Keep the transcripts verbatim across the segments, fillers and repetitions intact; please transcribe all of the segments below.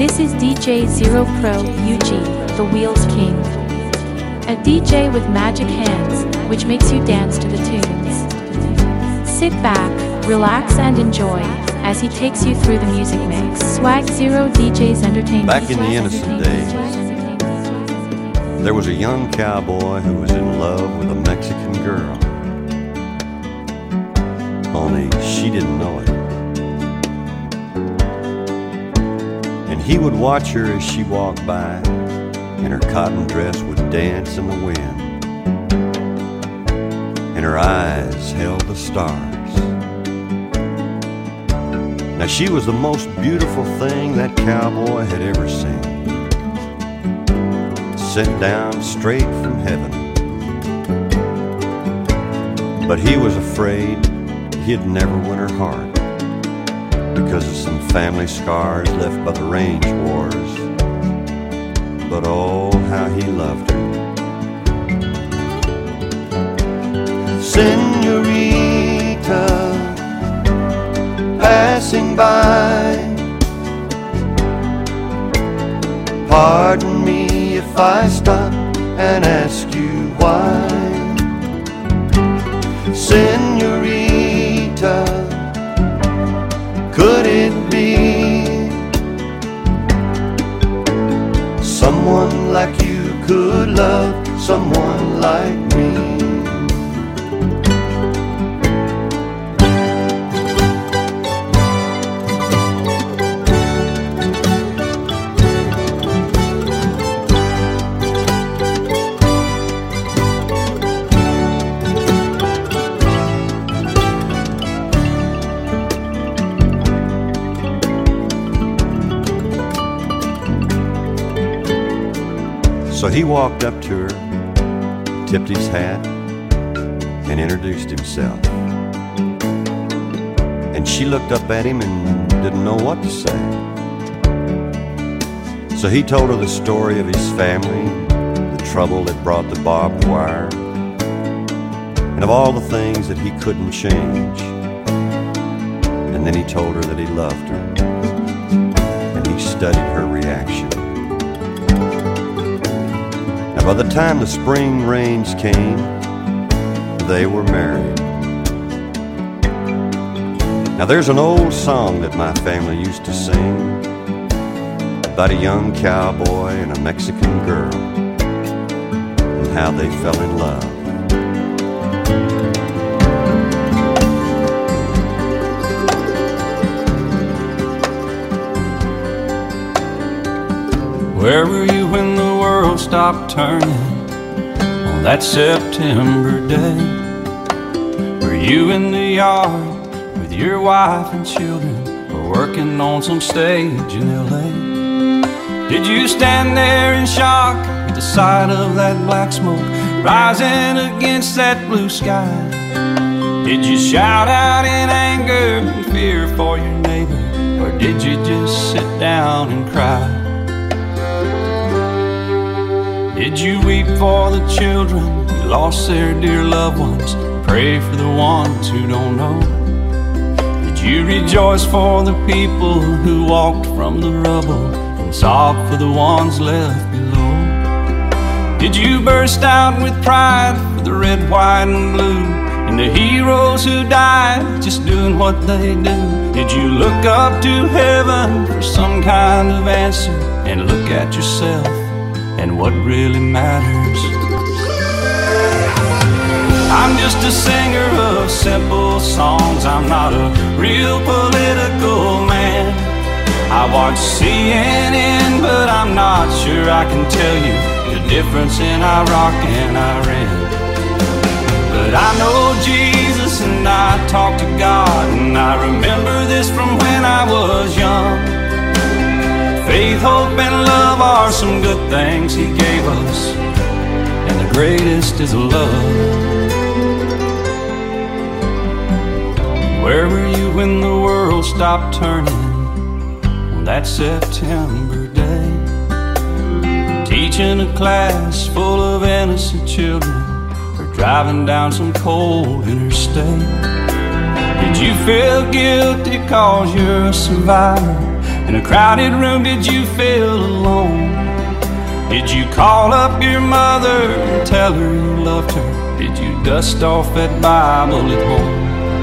This is D J Zero Pro U G, the Wheels King. A D J with magic hands, which makes you dance to the tunes. Sit back, relax and enjoy, as he takes you through the music mix. Swag Zero D Js entertain. Back in the innocent days, there was a young cowboy who was in love with a Mexican girl. Only she didn't know it. And he would watch her as she walked by, and her cotton dress would dance in the wind, and her eyes held the stars. Now she was the most beautiful thing that cowboy had ever seen, sent down straight from heaven. But he was afraid he'd never win her heart, because of some family scars left by the range wars. But oh, how he loved her. Senorita, passing by, pardon me if I stop and ask you why. Senorita, could it be someone like you could love someone like me? So he walked up to her, tipped his hat, and introduced himself. And she looked up at him and didn't know what to say. So he told her the story of his family, the trouble that brought the barbed wire, and of all the things that he couldn't change. And then he told her that he loved her, and he studied her reaction. By the time the spring rains came, they were married. Now there's an old song that my family used to sing about a young cowboy and a Mexican girl, and how they fell in love. Where were you when the world stopped turning on that September day? Were you in the yard with your wife and children, or working on some stage in L A? Did you stand there in shock at the sight of that black smoke rising against that blue sky? Did you shout out in anger and fear for your neighbor, or did you just sit down and cry? Did you weep for the children who lost their dear loved ones? Pray for the ones who don't know? Did you rejoice for the people who walked from the rubble and sob for the ones left below? Did you burst out with pride for the red, white, and blue, and the heroes who died just doing what they do? Did you look up to heaven for some kind of answer, and look at yourself and what really matters? I'm just a singer of simple songs. I'm not a real political man. I watch C N N, but I'm not sure I can tell you the difference in Iraq and Iran. But I know Jesus and I talk to God, and I remember this from when I was young. Faith, hope, and love are some good things He gave us, and the greatest is love. Where were you when the world stopped turning on that September day? Teaching a class full of innocent children, or driving down some cold interstate? Did you feel guilty cause you're a survivor, In a crowded room, did you feel alone? Did you call up your mother and tell her you loved her? Did you dust off that Bible at home?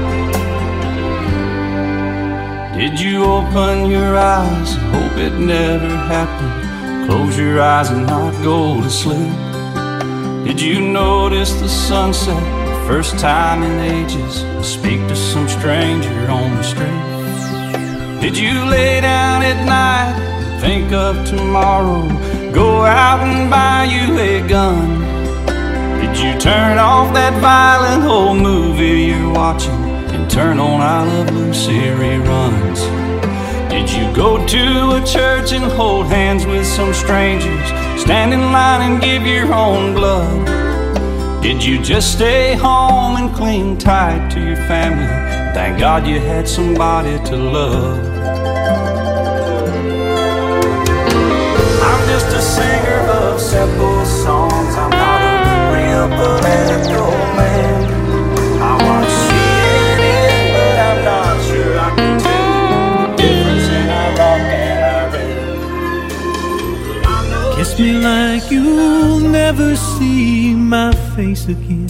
Did you open your eyes, hope it never happened? Close your eyes and not go to sleep. Did you notice the sunset the first time in ages? Speak to some stranger on the street. Did you lay down at night and think of tomorrow? Go out and buy you a gun? Did you turn off that violent old movie you're watching and turn on I Love Lucy reruns? Did you go to a church and hold hands with some strangers, stand in line and give your own blood? Did you just stay home and cling tight to your family? Thank God you had somebody to love. I'm just a singer of simple songs. I'm not a real political man. I watch C N N, but I'm not sure I can tell the difference in Iraq and Iran. Kiss me like you'll never see my face again.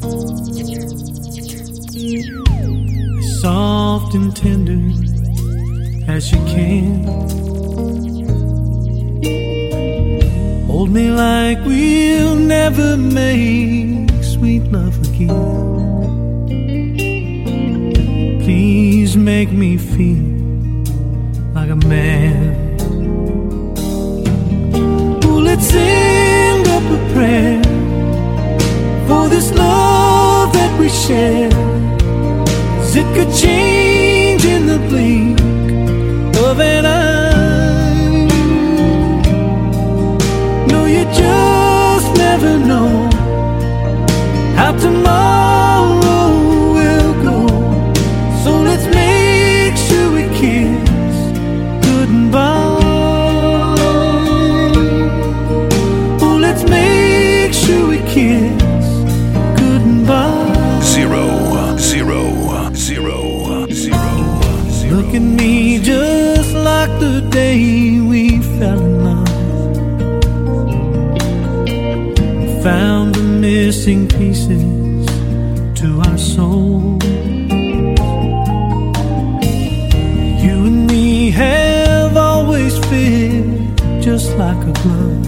As soft and tender as you can. Hold me like we'll never make sweet love again. Please make me feel like a man. Oh, let's sing up a prayer for this love that we share. 'Cause it could change in the blink of an eye. No, you just never know how tomorrow will go. So let's make sure we kiss goodbye. Oh, let's make sure we kiss goodbye. Zero, zero, zero, zero, zero. Look at me just like the day we fell in love. Found the missing pieces to our soul. You and me have always fit just like a glove.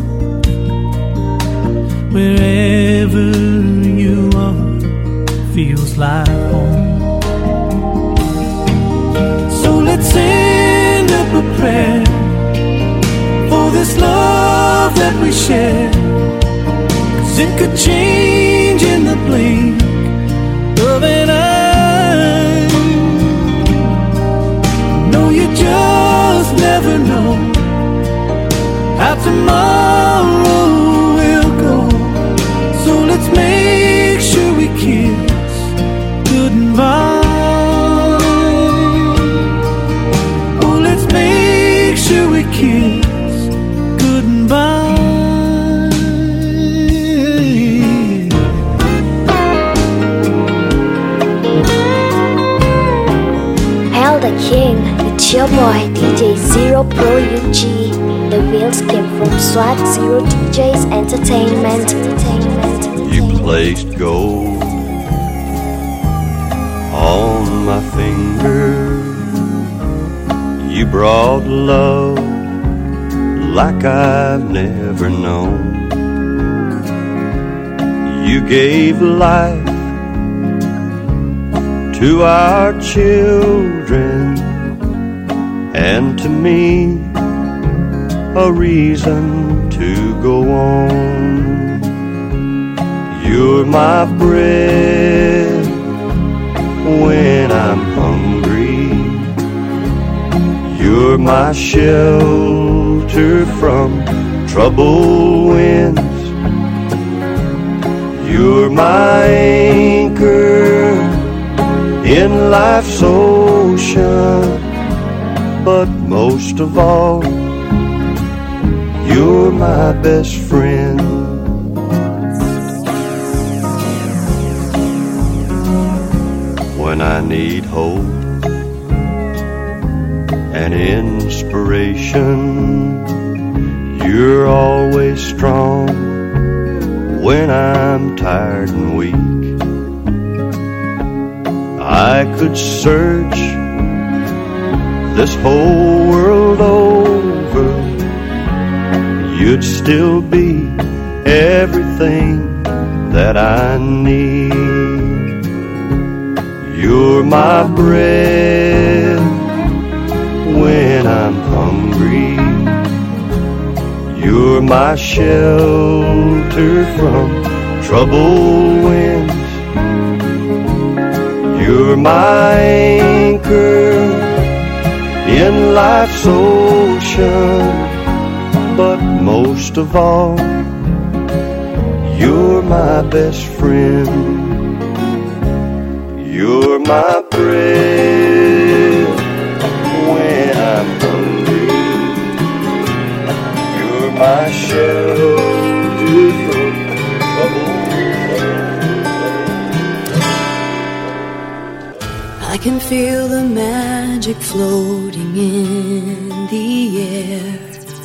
Wherever you are feels like home. So let's send up a prayer for this love that we share. 'Cause it could change in the blink of an eye. No, you just never know how tomorrow will go. So let's make sure we kiss goodbye. Oh, let's make sure we kiss goodbye. King, it's your boy D J Zero Pro U G. The wheels came from Swag Zero D Js Entertainment. You placed gold on my finger. You brought love like I've never known. You gave life to our children, and to me a reason to go on. You're my bread when I'm hungry. You're my shelter from troubled winds. You're my anchor in life's ocean, but most of all, you're my best friend. When I need hope an inspiration. You're always strong when I'm tired and weak. I could search this whole world over, you'd still be everything that I need. You're my bread when I'm hungry. You're my shelter from troubled winds. You're my anchor in life's ocean. But most of all, you're my best friend. You're my bread when I'm hungry. You're my shelter from trouble. I can feel the magic floating in the air.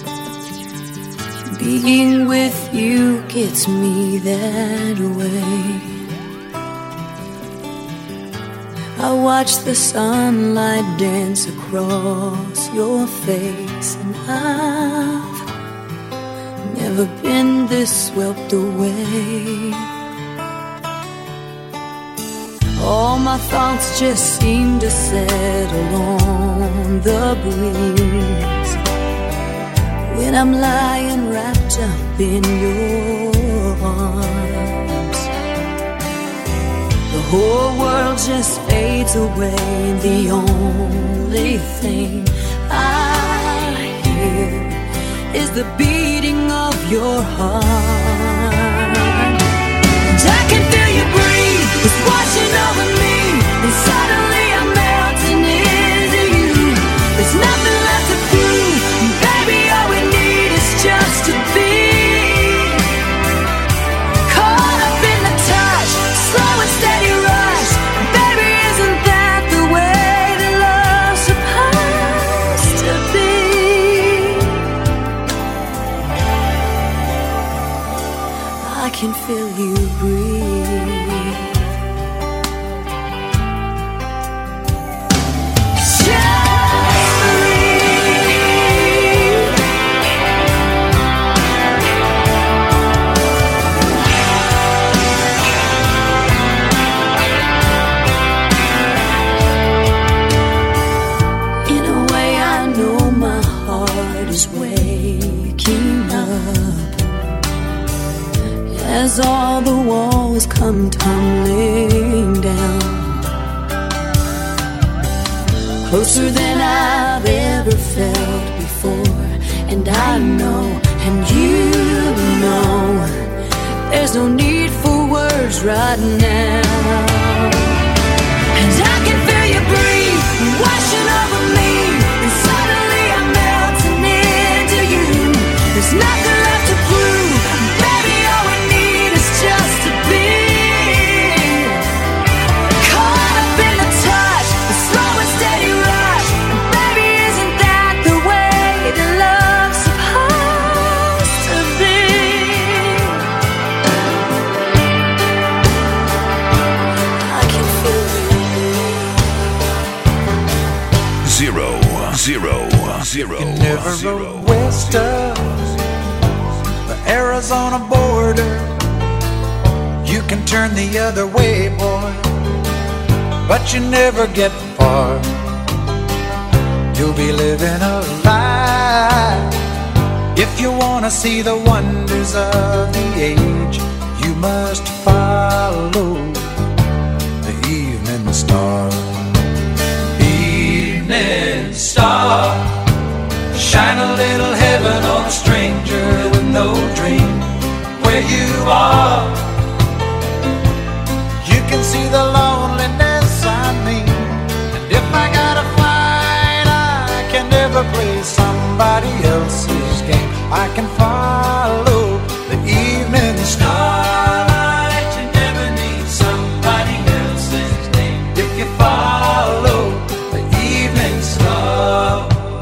Being with you gets me that way. I watch the sunlight dance across your face, and I've never been this swept away. All my thoughts just seem to settle on the breeze when I'm lying wrapped up in your arms. The whole world just fades away, and the only thing I hear is the beating of your heart. And I can feel you breathe, it's washing over me, and suddenly I'm melting into you. There's nothing left to prove, baby, all we need is just to be caught up in the touch, slow and steady rush. Baby, isn't that the way that love's supposed to be? I can feel you breathe. As all the walls come tumbling down, closer than I've ever felt before. And I know, and you know, there's no need for words right now. And I can feel you breathe, washing over me, and suddenly I'm melting into you. There's nothing left to prove, baby, all we need is just to be caught up in the touch, the slow and steady rush. And baby, isn't that the way that love's supposed to be? I can feel you. Zero, zero, zero, You never zero, rode west of the Arizona border. You can turn the other way, boy, but you never get far. You'll be living a lie if you want to see the wonders of the age. You must follow the evening star. Evening star, shine a little heaven on a stranger with no dream where you are. You can see the loneliness I mean, and if I gotta fight, I can never play somebody else's game. I can follow the evening starlight. You never need somebody else's name if you follow the evening star.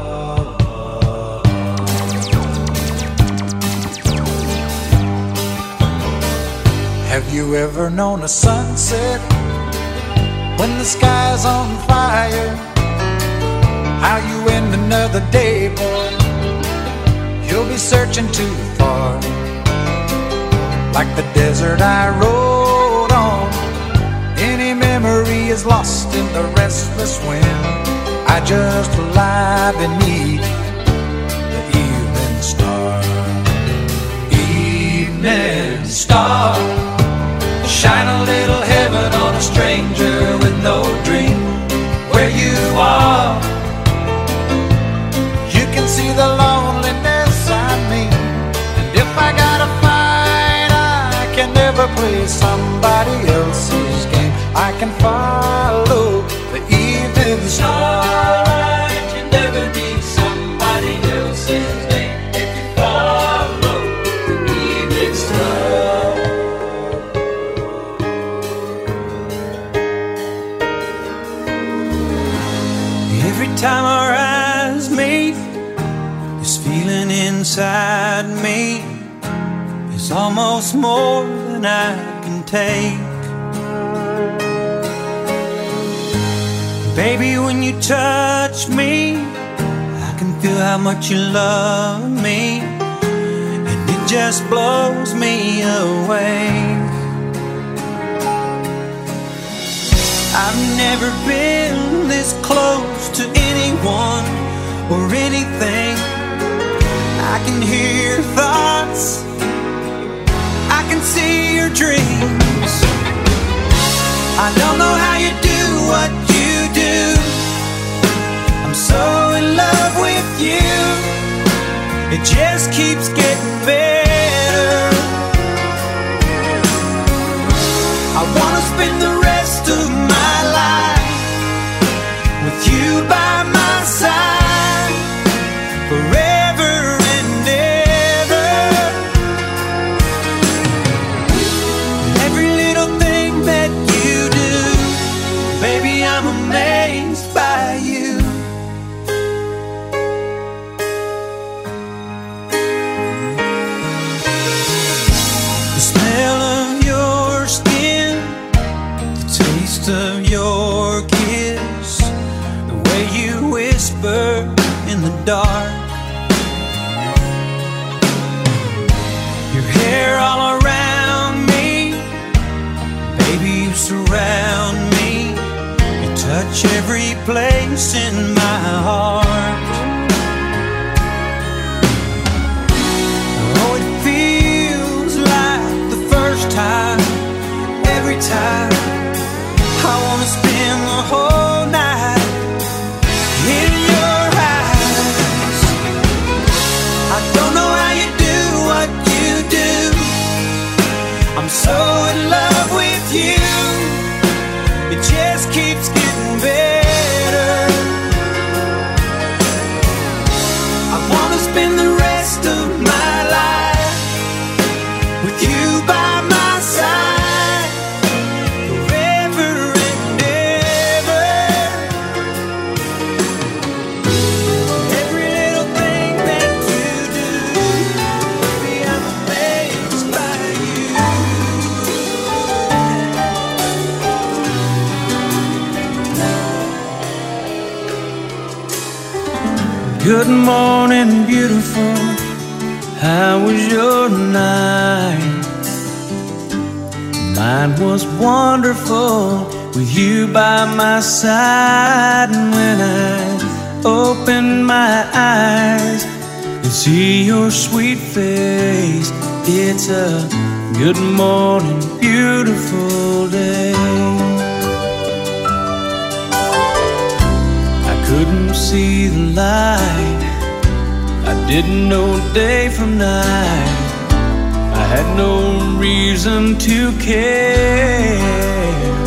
you ever known a sunset when the sky's on fire? How you end another day, boy? You'll be searching too far. Like the desert I rode on, any memory is lost in the restless wind. I just lie beneath the evening star. Evening star, shine a little heaven on a stranger with no dream where you are. You can see the loneliness I mean, and if I gotta fight, I can never play somebody else's game. I can follow the evening star. You never need somebody else's name if you follow the evening star. Every time our eyes meet, this feeling inside me is almost more than I can take. Baby, when you touch me, I can feel how much you love me, and it just blows me away. I've never been this close to anyone or anything. I can hear your thoughts, I can see your dreams. I don't know how you do what you do. I'm so in love with you. It just keeps getting better. I wanna spend the rest of my life with you by my side forever and ever. Every little thing that you do, baby, I'm amazed by you. The smell of your skin, the taste of your kiss, the way you whisper in the dark, your hair all around me, baby, you surround me. You touch every place in my heart. Oh, it feels like the first time, every time. I wanna spend the whole night in your eyes. I don't know how you do what you do. I'm so in love with you. It just keeps getting better. I wanna spend the rest of my life with you by my side forever and ever. Every little thing that you do, baby, I'm amazed by you. Good morning, beautiful. How was your night? Mine was wonderful with you by my side. And when I open my eyes and see your sweet face, it's a good morning, beautiful day. I couldn't see the light, I didn't know day from night. I had no reason to care.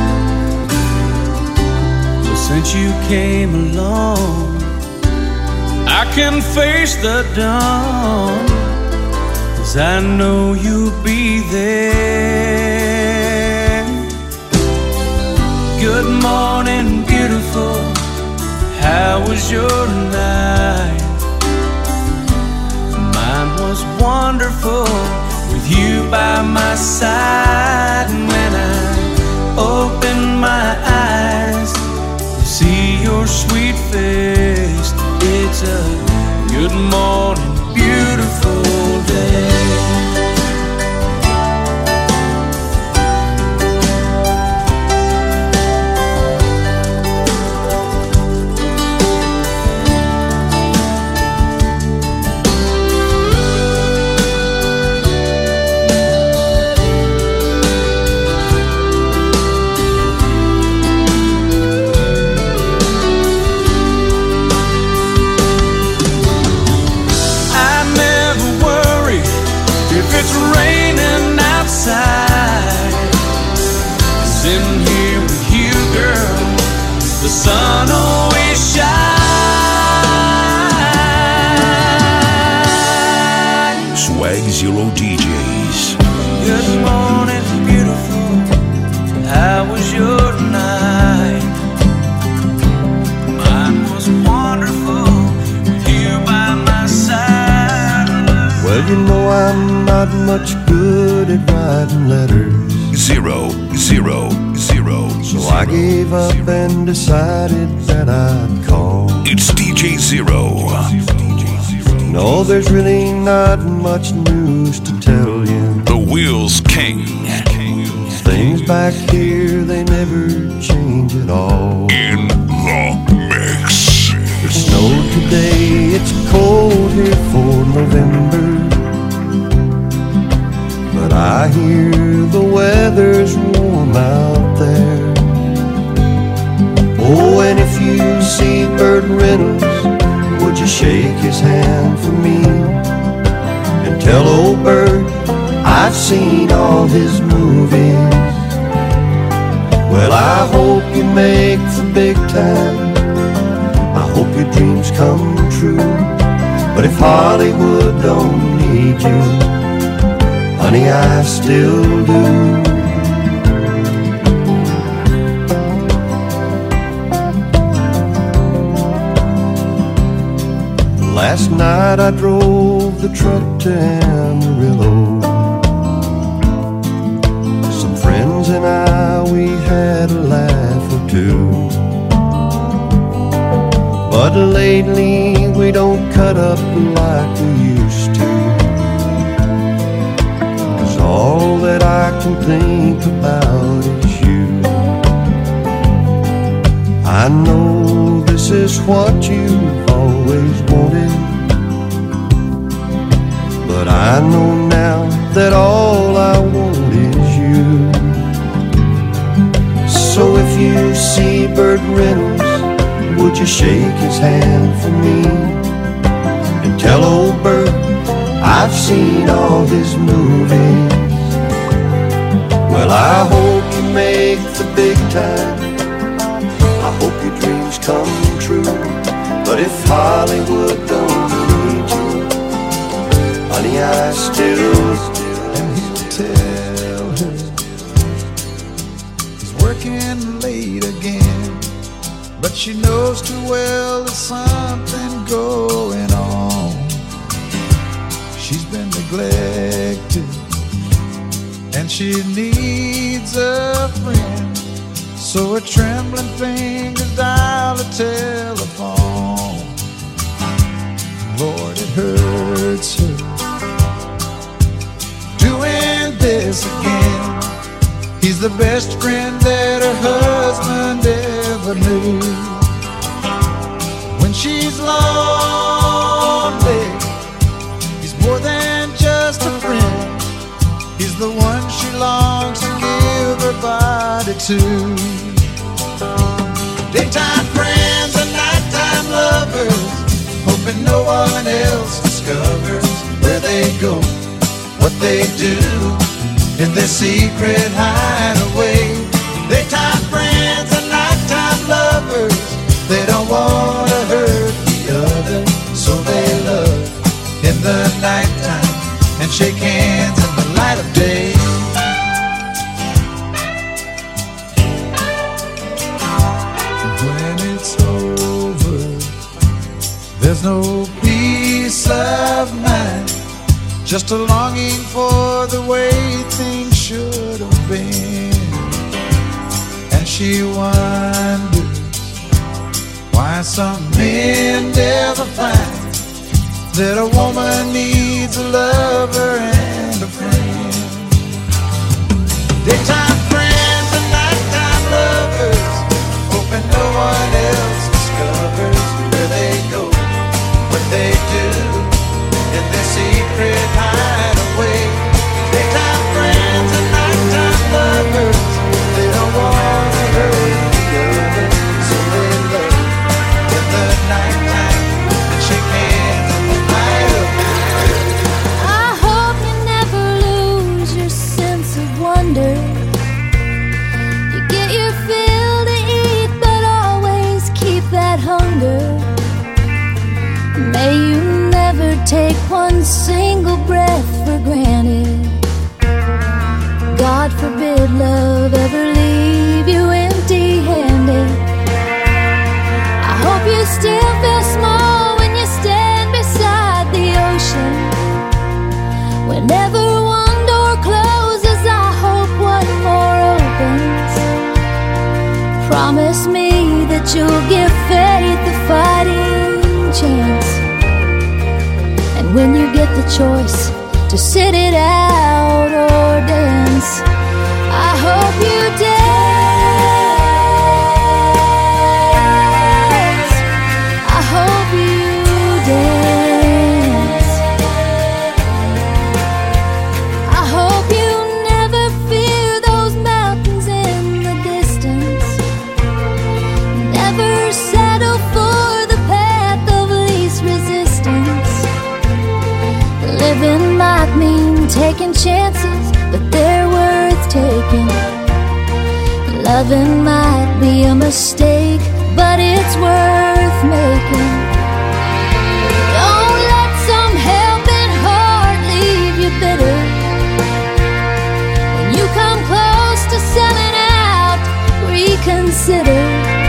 But since you came along, I can face the dawn, 'cause I know you'll be there. Good morning, beautiful. How was your night? Mine was wonderful with you by my side. Good morning, beautiful day. The sun always shines. Swag Zero D Js. Good morning, beautiful. How was your night? Mine was wonderful with you by my side. Well, you know I'm not much good at writing letters. Zero, zero, zero. So I gave up and decided that I'd call. It's D J Zero. No, there's really not much news to tell you. The Wheels King. Things back here, they never change at all. In the mix. It snowed today, it's cold here for November. But I hear the weather's warm out there. Oh, and if you see Burt Reynolds, would you shake his hand for me? And tell old Burt I've seen all his movies. Well, I hope you make the big time. I hope your dreams come true. But if Hollywood don't need you, honey, I still do. Last night I drove the truck to Amarillo. Some friends and I, we had a laugh or two. But lately we don't cut up like we used to. 'Cause all that I can think about is you. I know this is what you've always wanted, but I know now that all I want is you. So if you see Burt Reynolds, would you shake his hand for me? And tell old Burt I've seen all his movies. Well, I hope you make the big time. I hope your dreams come true. But if Hollywood don't need you, honey, I still, And he'll tell her he's working late again, but she knows too well there's something going on. She's been neglected and she needs a friend. So her trembling fingers dial a telephone. Lord, it hurts her doing this again. He's the best friend that her husband ever knew. When she's lonely, he's more than just a friend. He's the one she longs to give her body to. Daytime friends and nighttime lovers, hoping no one else discovers where they go, what they do in their secret hideaway. Daytime friends and nighttime lovers, they don't want to hurt the other, so they love in the nighttime and shake hands in the light of day. When it's over, there's no peace of mind, just a longing for the way things should have been. And she wonders why some men never find that a woman needs a lover and a friend. Daytime friends and nighttime lovers, hoping no one else discovers where they go, what they do in their secret hideaway. Daytime friends and nighttime lovers, they don't want to hurt the other, so they love in the nighttime and shake hands in the light of day. I hope you never lose your sense of wonder. You get your fill to eat, but always keep that hunger. May you never take one single breath for granted. God forbid love ever leave you empty-handed. I hope you still feel small when you stand beside the ocean. Whenever one door closes, I hope one more opens. Promise me that you'll give faith a fighting chance. And when you get the choice to sit it out or dance, I hope you dance. I hope you dance. I hope you never fear those mountains in the distance. Never settle for the path of least resistance. Living might mean taking chances, but they're worth taking. Loving might be a mistake, but it's worth making. Don't let some helping heart leave you bitter. When you come close to selling out, reconsider.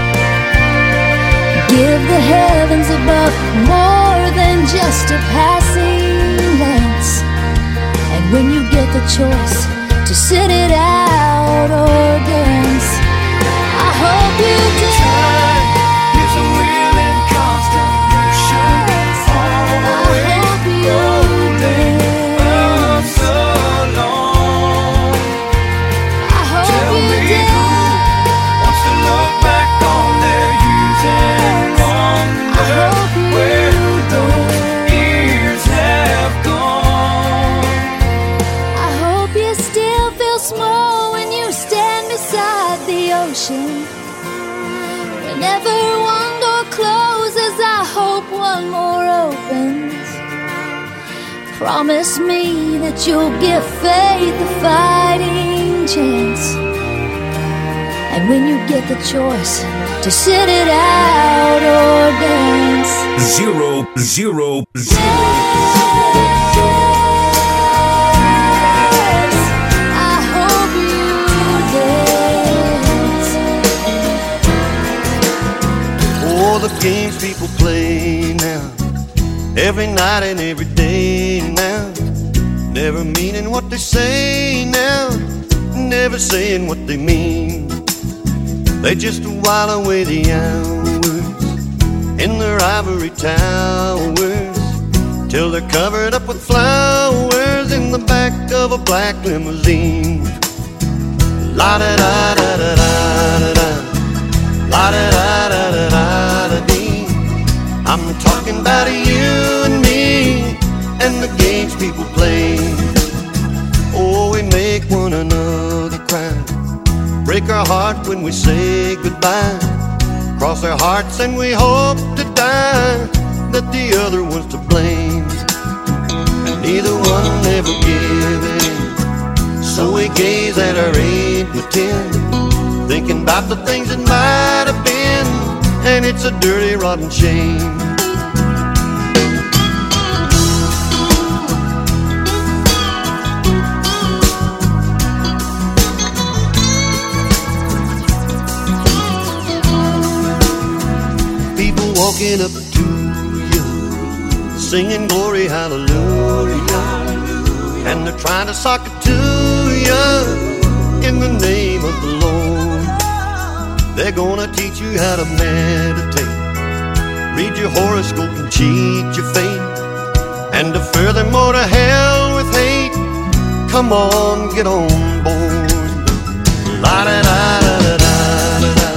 Give the heavens above more than just a passing glance. And when you get the choice to sit it out or dance, I hope you dance. It's a wheel in constant motion. All the I way hope you rolling up dance. so long. I hope Tell you me who dance. wants to look back on their youth and I wonder hope you where those dance. years have gone. I hope you still feel small when you stand beside the ocean. Whenever one door closes, I hope one more opens. Promise me that you'll give faith a fighting chance. And when you get the choice to sit it out or dance, Zero, zero, zero. dance. I hope you dance. Oh, the games people play now, every night and every day now, never meaning what they say now, never saying what they mean. They just while away the hours in their ivory towers till they're covered up with flowers in the back of a black limousine. La da da da da da da da, la da da da da da da dee. I'm talking about you and me and the games people play. Oh, we make one another cry, break our heart when we say goodbye, cross our hearts and we hope to die that the other one's to blame, and neither one ever give in. So we gaze at our eight and ten, thinking about the things that might have been, and it's a dirty, rotten shame. Walking up to you, singing glory hallelujah, and they're trying to sock it to you in the name of the Lord. They're gonna teach you how to meditate, read your horoscope and cheat your fate, come on, get on board. La-da-da-da-da-da-da,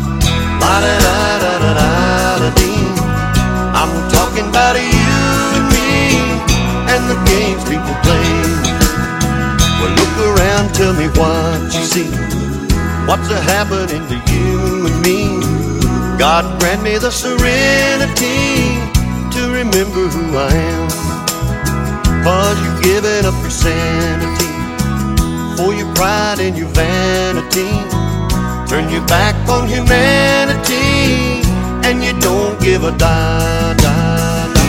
la-da-da-da-da-da-dee. I'm talking about you and me and the games people play. Well, look around, tell me what you see. What's a happening to you and me? God grant me the serenity to remember who I am. 'Cause you've given up your sanity for your pride and your vanity. Turn your back on humanity and you don't give a da da da.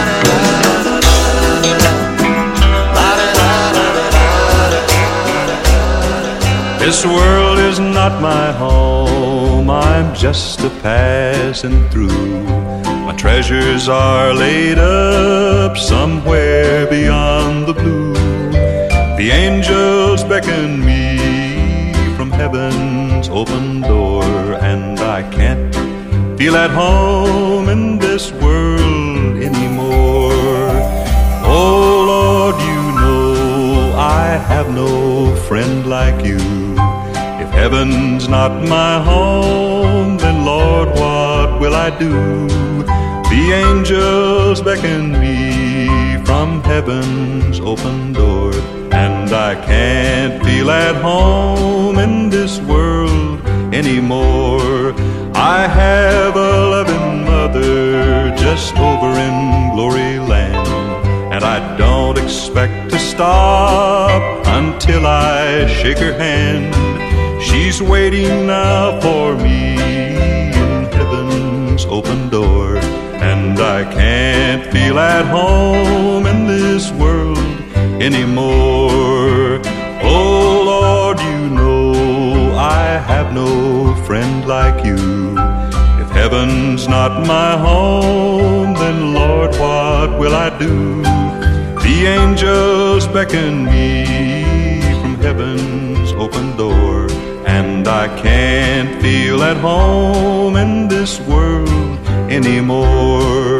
This world is not my home, I'm just a passing through. My treasures are laid up somewhere beyond the blue. The angels beckon me from heaven's open door, and I can't feel at home in this world anymore. Oh Lord, you know I have no friend like you. If heaven's not my home, then Lord, what will I do? The angels beckon me from heaven's open door, and I can't feel at home in this world anymore. I have a loving mother just over in Glory Land, and I don't expect to stop until I shake her hand. She's waiting now for me in heaven's open door, and I can't feel at home in this world anymore. Oh Lord, you know I have no friend like you. If heaven's not my home, then Lord, what will I do? The angels beckon me from heaven's open door, and I can't feel at home in this world anymore.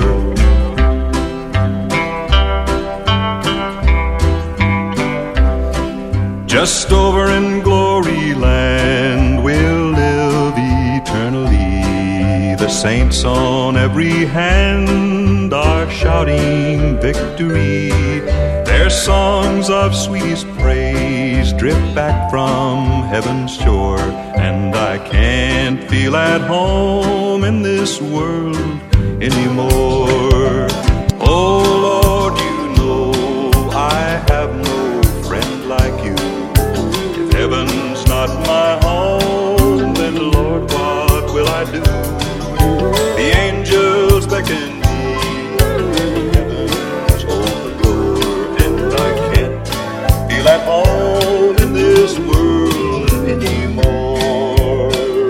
Just over in Glory Land we'll live eternally. The saints on every hand are shouting victory. Their songs of sweetest praise drift back from heaven's shore, and I can't feel at home in this world anymore. Oh Lord, you know I have no friend like you. If heaven's not my home, then Lord, what will I do? The angels beckon me from heaven's open door, and I can't feel at home in this world anymore.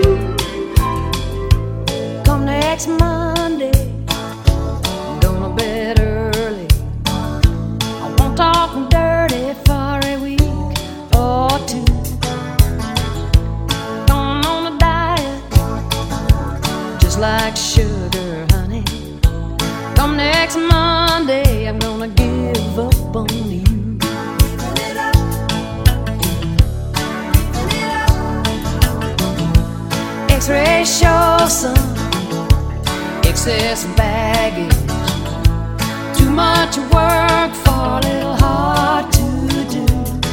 Come next Monday, I'm gonna bed early. I won't talk dirty for a week or two. Going on a diet, just like sugar, honey. Come next Monday, I'm gonna give up on you. X-ray shows some excess baggage. Too much work for a little hard to do.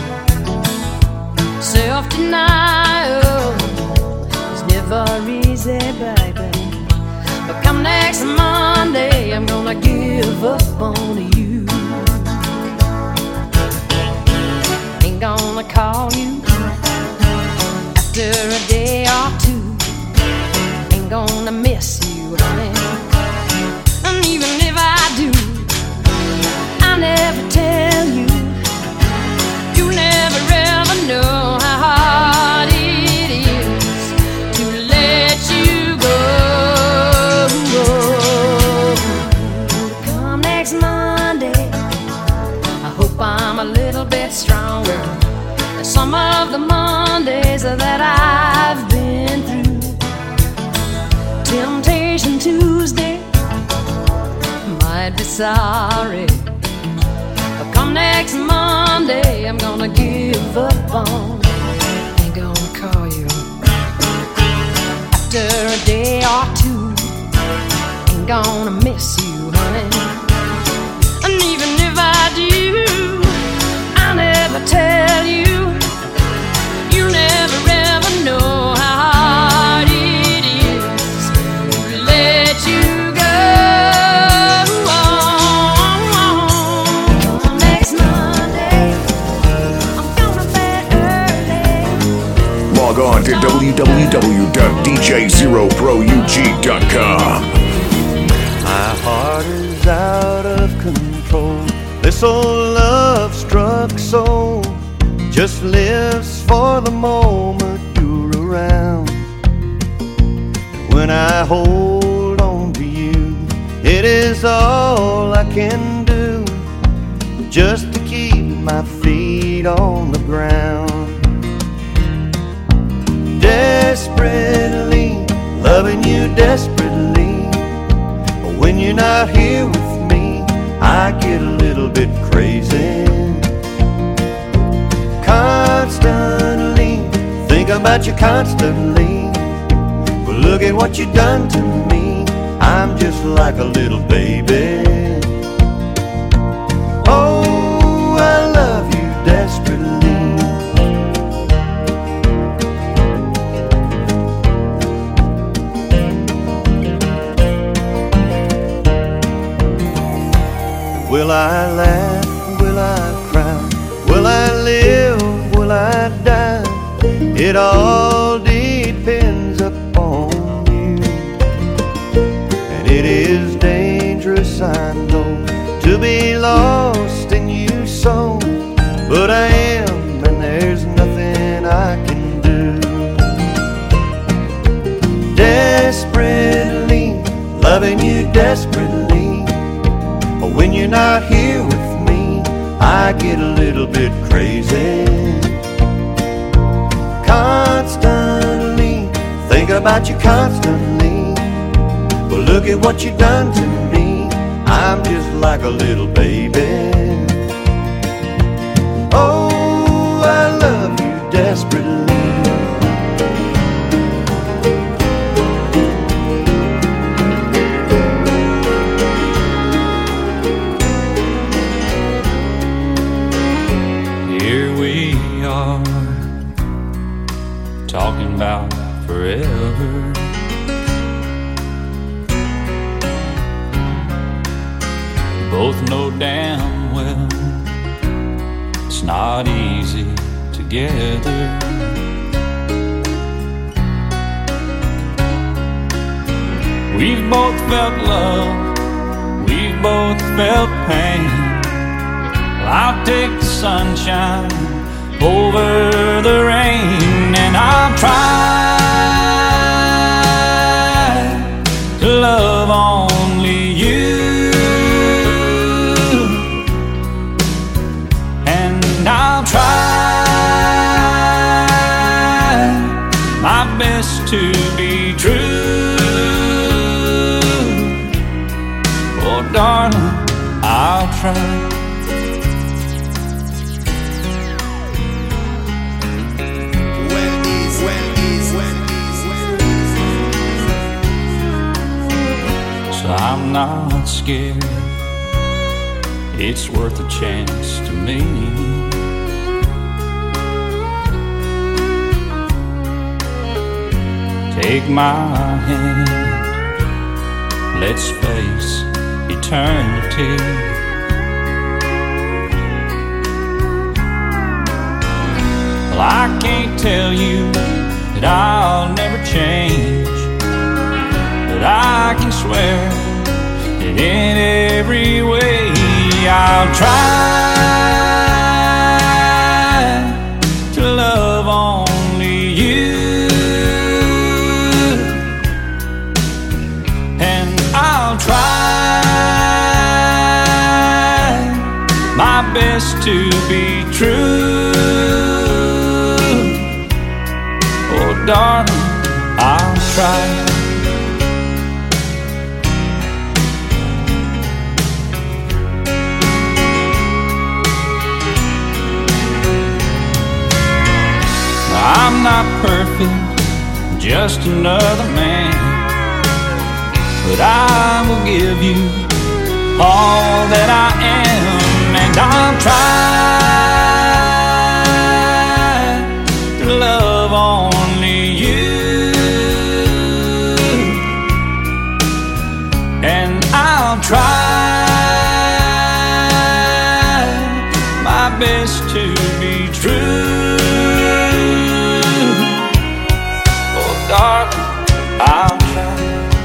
Self-denial is never easy, baby. But come next Monday, I'm gonna give up on you. Ain't gonna call you after a day or two. Ain't gonna miss you, honey. And even if I do, I never tell you. You never ever know how hard it is to let you go. Come next Monday, I hope I'm a little bit stronger than some of the Mondays that I've been through. Temptation Tuesday, might be sorry. But come next Monday I'm gonna give up on. Ain't gonna call you after a day or two. Ain't gonna miss you, honey. And even if I do, I'll never tell you. You never ever know how hard it is to let you go. Next Monday, I'm gonna bed early. Log on to w w w dot d j zero pro u g dot com. My heart is out of control. This old love-struck soul just lives for the moment you're around. When I hold on to you, it is all I can do just to keep my feet on the ground. Desperately loving you desperately. When you're not here with me, I get a little bit crazy. Constantly think about you constantly. But look at what you done to me. I'm just like a little baby. Oh, I love you desperately. Will I laugh? Will I cry? Will I live? Will I die? It all depends upon you. And it is dangerous, I know, to be lost in you so. But I am, and there's nothing I can do. Desperately loving you desperately. When you're not here with me, I get a little bit crazy. Constantly think about you constantly. But look at what you done to me. I'm just like a little baby. Oh, I love you desperately. Talking about forever. Both know damn well it's not easy together. We've both felt love, we've both felt pain. Well, I'll take the sunshine over the rain, and I'll try to love only you, and I'll try my best to be true. Oh, darling, I'll try. I'm not scared, it's worth a chance to me. Take my hand, let's face eternity. Well, I can't tell you that I'll never change, but I can swear that in every way I'll try to love only you, and I'll try my best to be true. Oh, darling, I'll try. not perfect, just another man, but I will give you all that I am, and I'll try to love only you, and I'll try my best to be true. Oh, darling, I'll try.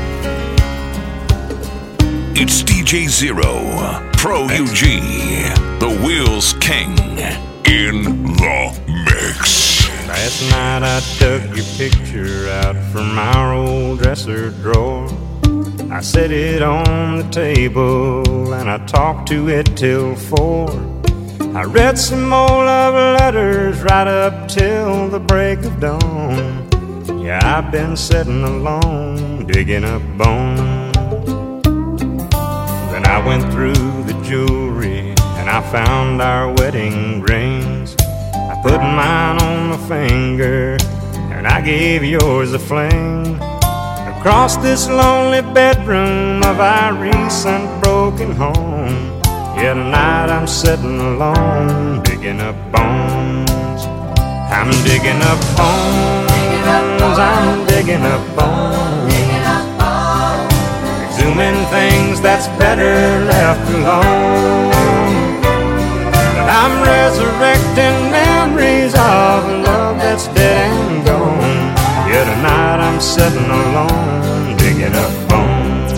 It's D J Zero, Pro U G, the Wheels King, in the mix. Last night I took your picture out from our old dresser drawer. I set it on the table and I talked to it till four. I read some old love letters right up till the break of dawn. Yeah, I've been sitting alone, digging up bones. Then I went through the jewelry and I found our wedding rings. I put mine on my finger and I gave yours a fling. Across this lonely bedroom of our recent broken home, yeah, tonight I'm sitting alone, digging up bones. I'm digging up bones, I'm digging up bones, exhuming things that's better left alone. I'm resurrecting memories of love that's dead and gone. Yeah, tonight I'm sitting alone, digging up bones.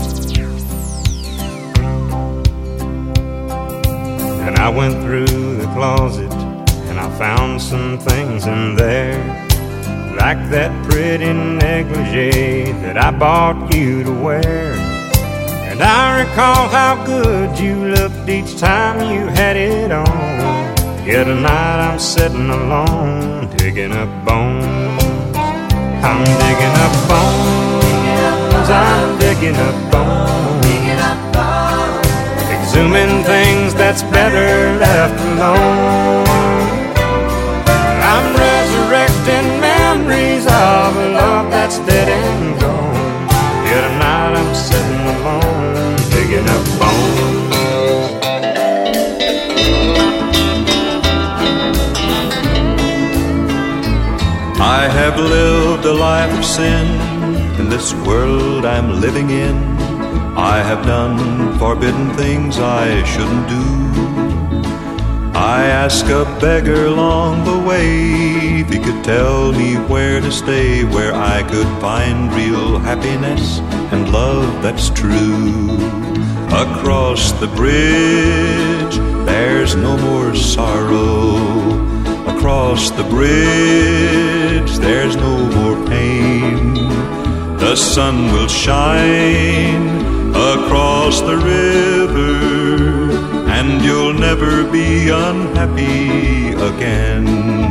And I went through the closet and I found some things in there, like that pretty negligee that I bought you to wear. And I recall how good you looked each time you had it on. Yeah, tonight I'm sitting alone, digging up bones. I'm digging up bones, I'm digging up bones, exhuming things that's better left alone. I'm resurrecting memories of a love that's dead and gone. Yeah, tonight I'm sitting alone, digging up bones. I have lived a life of sin in this world I'm living in. I have done forbidden things I shouldn't do. I asked a beggar along the way if he could tell me where to stay, where I could find real happiness and love that's true. Across the bridge, there's no more sorrow. Across the bridge, there's no more pain. The sun will shine across the river, and you'll never be unhappy again.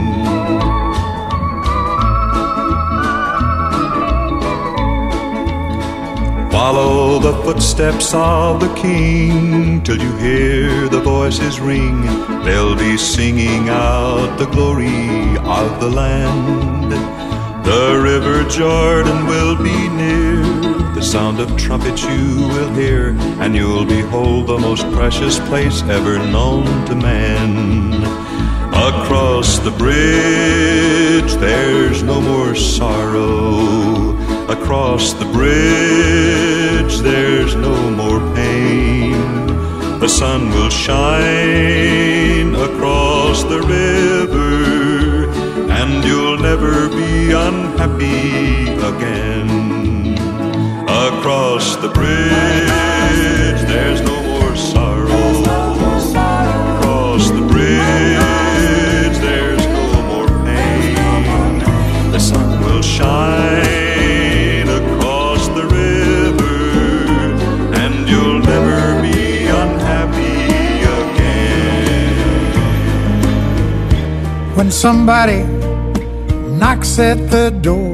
Follow the footsteps of the King till you hear the voices ring. They'll be singing out the glory of the land. The river Jordan will be near. The sound of trumpets you will hear, and you'll behold the most precious place ever known to man. Across the bridge, there's no more sorrow. Across the bridge, there's no more pain. The sun will shine across the river, and you'll never be unhappy again. Across the bridge, there's no more sorrow. Across the bridge, there's no more pain. The sun will shine across the river, and you'll never be unhappy again. When somebody knocks at the door,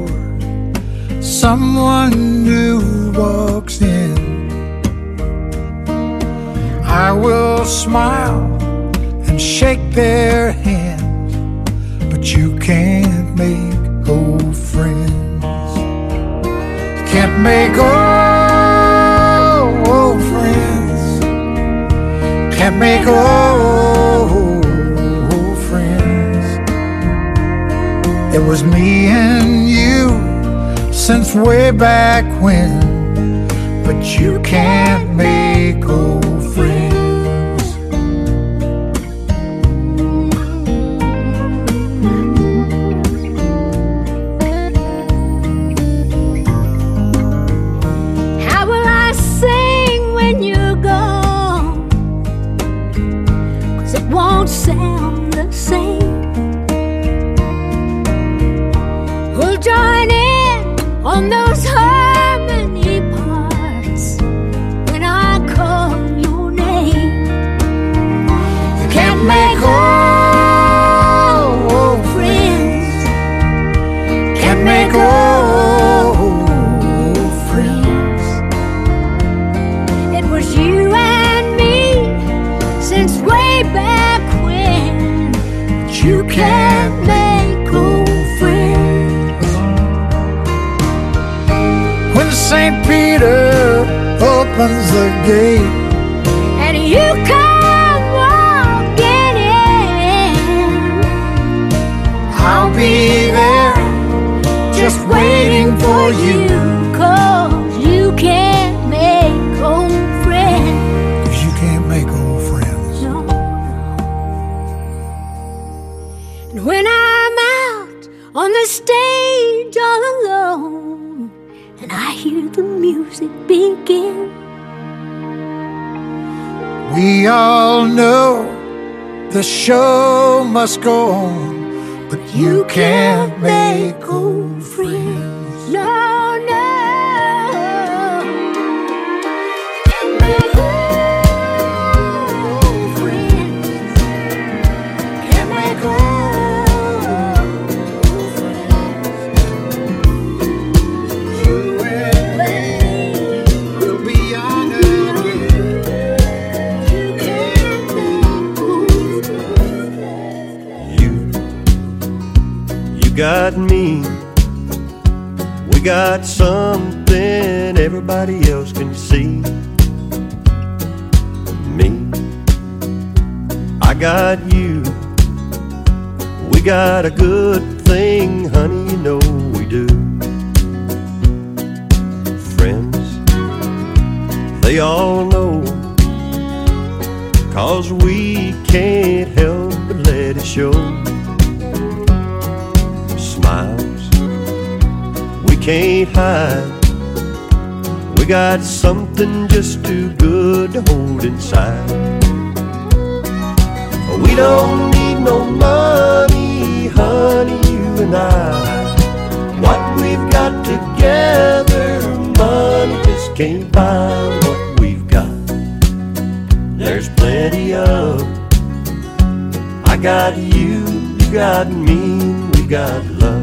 someone new walks in, I will smile and shake their hand, but you can't make old friends. Can't make old, old friends. Can't make old, old friends. It was me and you since way back when, but you can't make old friends. How will I sing when you're gone? 'Cause it won't sound the same. We'll join in on those harmony parts when I call your name. You can't make old, old friends. Can't make old, old friends. It was you and me since way back when, but you can't make old friends. When Saint Peter opens the gate And you come walking in, I'll be there just waiting for you. 'Cause you can't make old friends. 'Cause you can't make old friends. No, no. And when I'm out on the stage all alone and I hear the music begin, We all know the show must go on, but you can't make old friends. no, no. Can't make old friends. Can't make old friends. You and me will be young again. You, you got me. We got something everybody else can see. Me, I got you. We got a good thing, honey, you know we do. Friends, they all know, 'cause we can't help but let it show. Smiles we can't hide. We got something just too good to hold inside. We don't need no money, honey, you and I. What we've got together, money just can't buy what we've got. There's plenty of. I got you, you got me, we got love.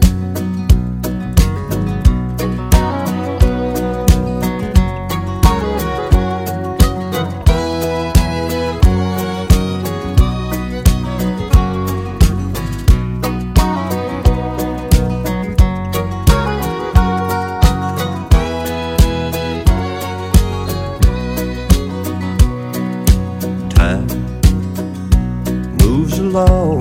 Time moves along,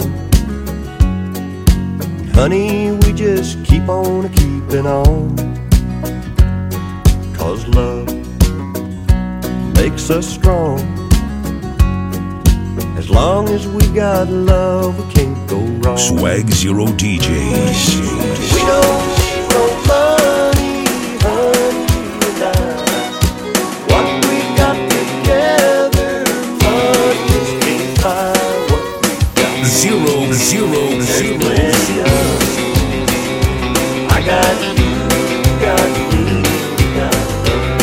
honey, we just keep on keeping on. 'Cause love makes us strong. As long as we got love, we can't go wrong. Swag Zero D Js. We don't need no money, honey, you and I. What we got together, money just can't buy what we got. Zero, zero, zero. I got you, you got me, we got love.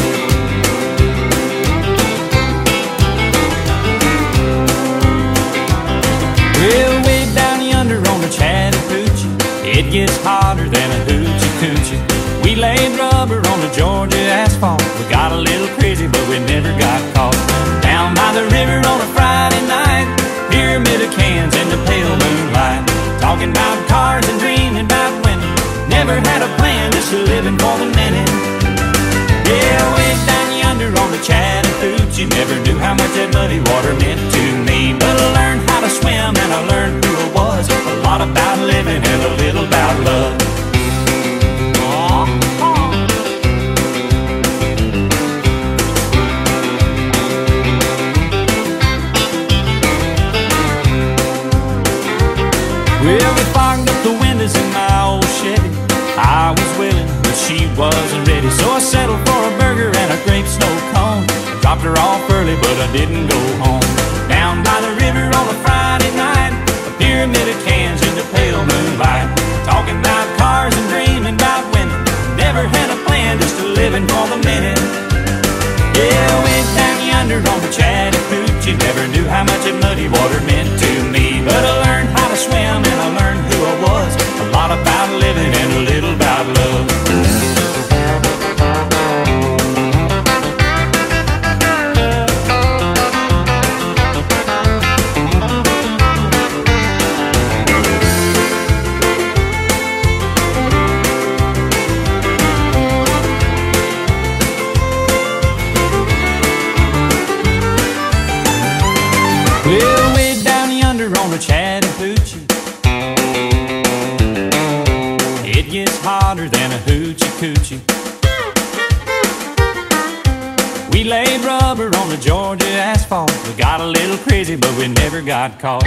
Well, way down yonder on the Chattahoochee, it gets hotter than a hoochie coochie. We laid rubber on the Georgia asphalt. We got a little crazy, but we never got caught. Down by the river on a Friday night, pyramid of cans in the pale moonlight, talking about cars and dreaming Well, we fogged up the windows in my old Chevy. I was willing, but she wasn't ready. So I settled for a burger and a grape snow cone. Dropped her off early, but I didn't go home. Down by the river on a Friday night, a pyramid of cans in the pale moonlight. Talking about cars and dreaming about women. Never had a plan, just a living for the minute. Yeah, I went down yonder on the Chattahoochee. Never knew how much that muddy water meant to me. But I learned how to swim and I learned who I was. A lot about living and a little about love. Well, way down yonder on the Chattahoochee, it gets hotter than a hoochie coochie. We laid rubber on the Georgia asphalt. We got a little crazy, but we never got caught.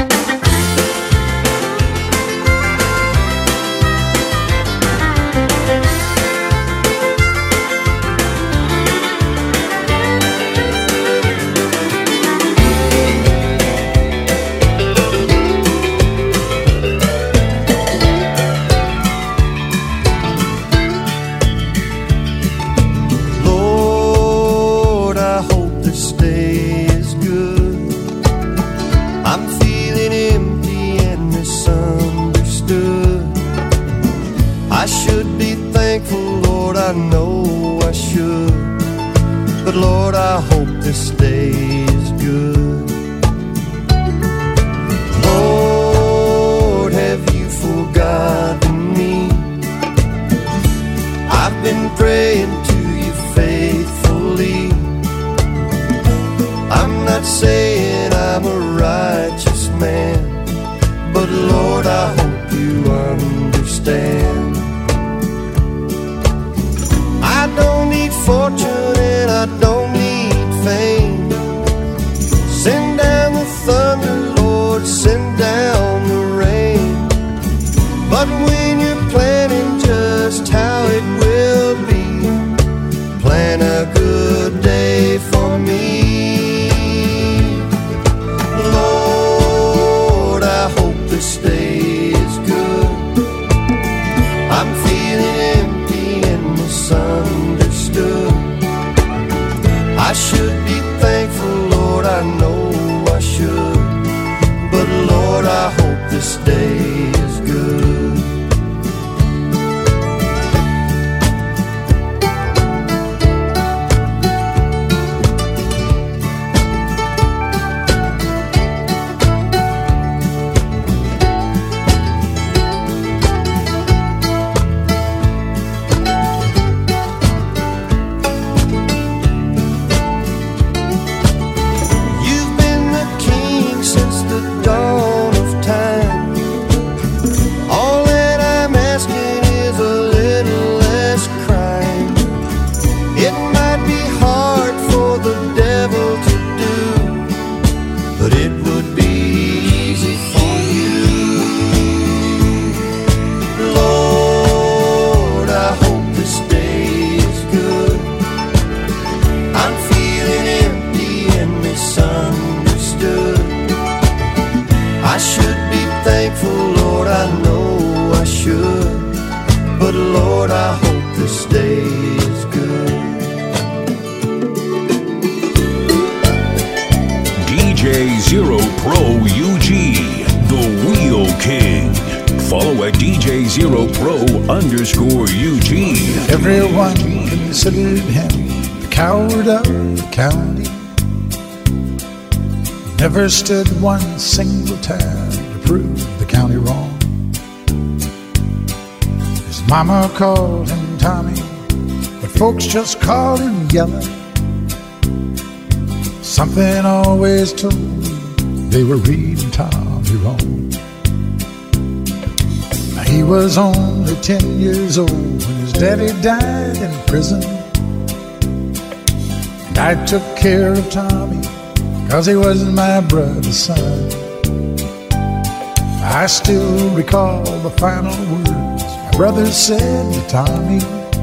I know I should, but Lord, I hope this day is good. Lord, have you forgotten me? I've been praying to you faithfully. I'm not saying I'm a righteous man, but Lord, I hope you understand. I don't need fortune and I don't need fame. Send down the thunder, Lord, send down the rain. But when you're planning just how it will be, plan a good day for me. Lord, I hope this day is good. I'm feeling empty and misunderstood. I should be thankful, Lord, I know I should, but Lord, I hope this day is good. Zero Pro U G, the Wheel King. Follow at D J Zero Pro underscore U G. Everyone considered him the coward of the county. Never stood one single time to prove the county wrong. His mama called him Tommy, but folks just called him Yellow. Something always told me they were reading Tommy wrong. Now, he was only ten years old when his daddy died in prison. And I took care of Tommy, cause he wasn't my brother's son. I still recall the final words my brother said to Tommy.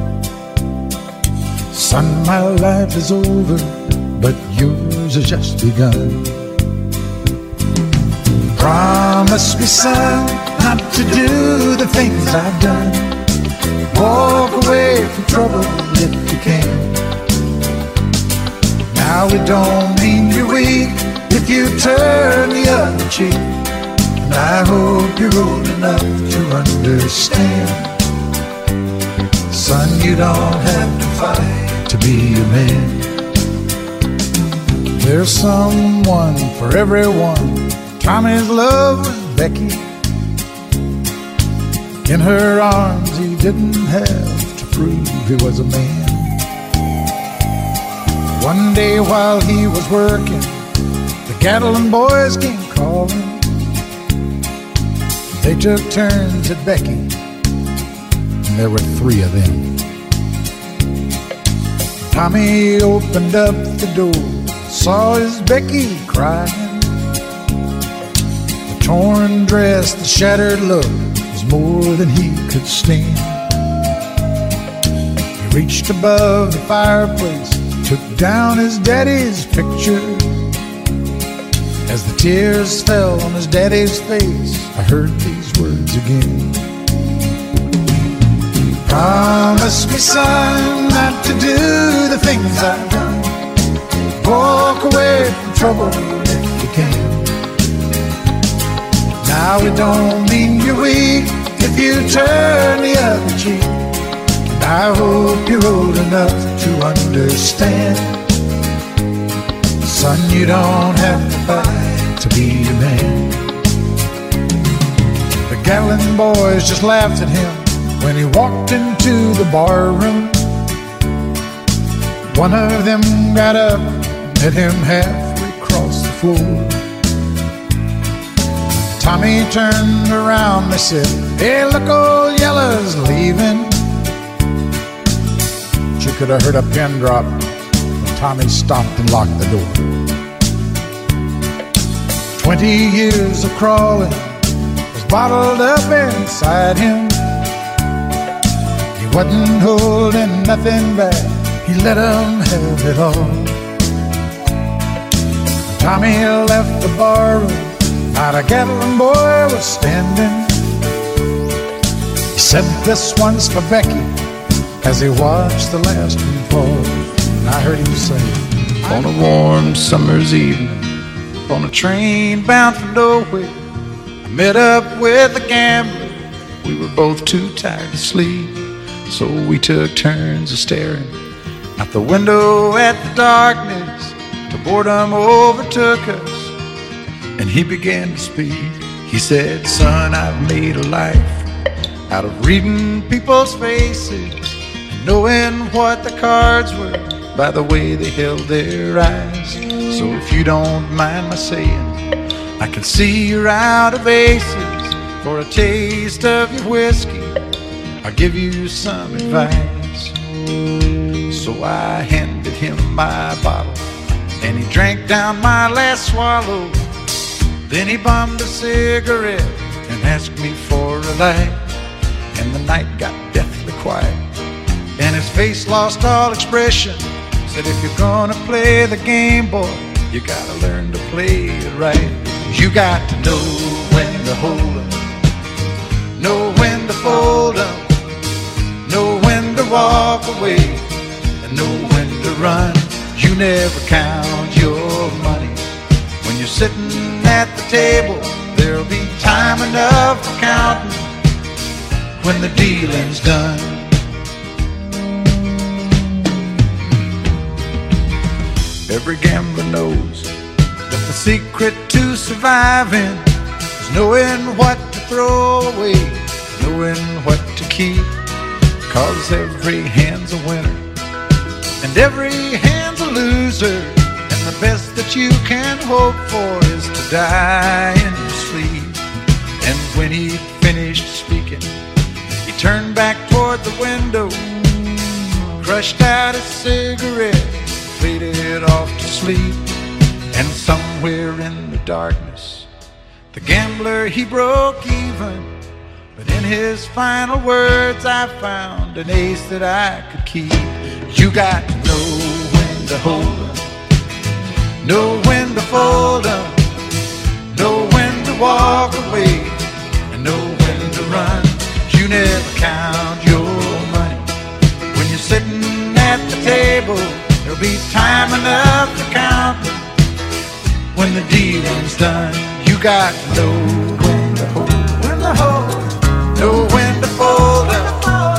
Son, my life is over, but yours has just begun. Promise me, son, not to do the things I've done. Walk away from trouble if you can. Now it don't mean you're weak if you turn the other cheek. And I hope you're old enough to understand. Son, you don't have to fight to be a man. There's someone for everyone. Tommy's love was Becky. In her arms he didn't have to prove he was a man. One day while he was working, the Gatlin boys came calling. They took turns at Becky, and there were three of them. Tommy opened up the door, saw his Becky crying. The torn dress, the shattered look was more than he could stand. He reached above the fireplace, took down his daddy's picture. As the tears fell on his daddy's face, I heard these words again. Promise me, son, not to do the things I've done. Walk away from trouble if you can. Now it don't mean you're weak if you turn the other cheek. And I hope you're old enough to understand. Son, you don't have to fight to be a man. The Gatlin boys just laughed at him when he walked into the bar room. One of them got up and met him halfway across the floor. Tommy turned around, they said, "Hey, look, old Yella's leaving." But you could have heard a pin drop when Tommy stopped and locked the door. Twenty years of crawling was bottled up inside him. He wasn't holding nothing back, he let him have it all. Tommy left the bar room, not a Gatlin boy was standing. He said, "This one's for Becky," as he watched the last one fall. And I heard him say, on a warm summer's evening, on a train bound for nowhere, I met up with a gambler. We were both too tired to sleep, so we took turns of staring out the window at the darkness till boredom overtook us, and he began to speak. He said, "Son, I've made a life out of reading people's faces and knowing what the cards were by the way they held their eyes. So if you don't mind my saying, I can see you're out of aces. For a taste of your whiskey, I'll give you some advice." So I handed him my bottle, and he drank down my last swallow. Then he bummed a cigarette and asked me for a light. And the night got deathly quiet, and his face lost all expression. Said, "If you're gonna play the game, boy, you gotta learn to play it right. You got to know when to hold 'em, know when to fold 'em, know when to walk away, and know when to run. You never count your money when you're sitting at the table. There'll be time enough for counting when the dealing's done." Every gambler knows that the secret to surviving is knowing what to throw away, knowing what to keep. 'Cause every hand's a winner and every hand's a loser, and the best that you can hope for is to die in your sleep. And when he finished speaking, he turned back toward the window, crushed out his cigarette, faded off to sleep. And somewhere in the darkness, The gambler, he broke even, but in his final words I found an ace that I could keep. You got to know when to hold 'em, know when to fold 'em, know when to walk away, and know when to run. You never count your money when you're sitting at the table. There'll be time enough to count when the dealing's done. You got to know when to hold, when to hold, know when to fold up.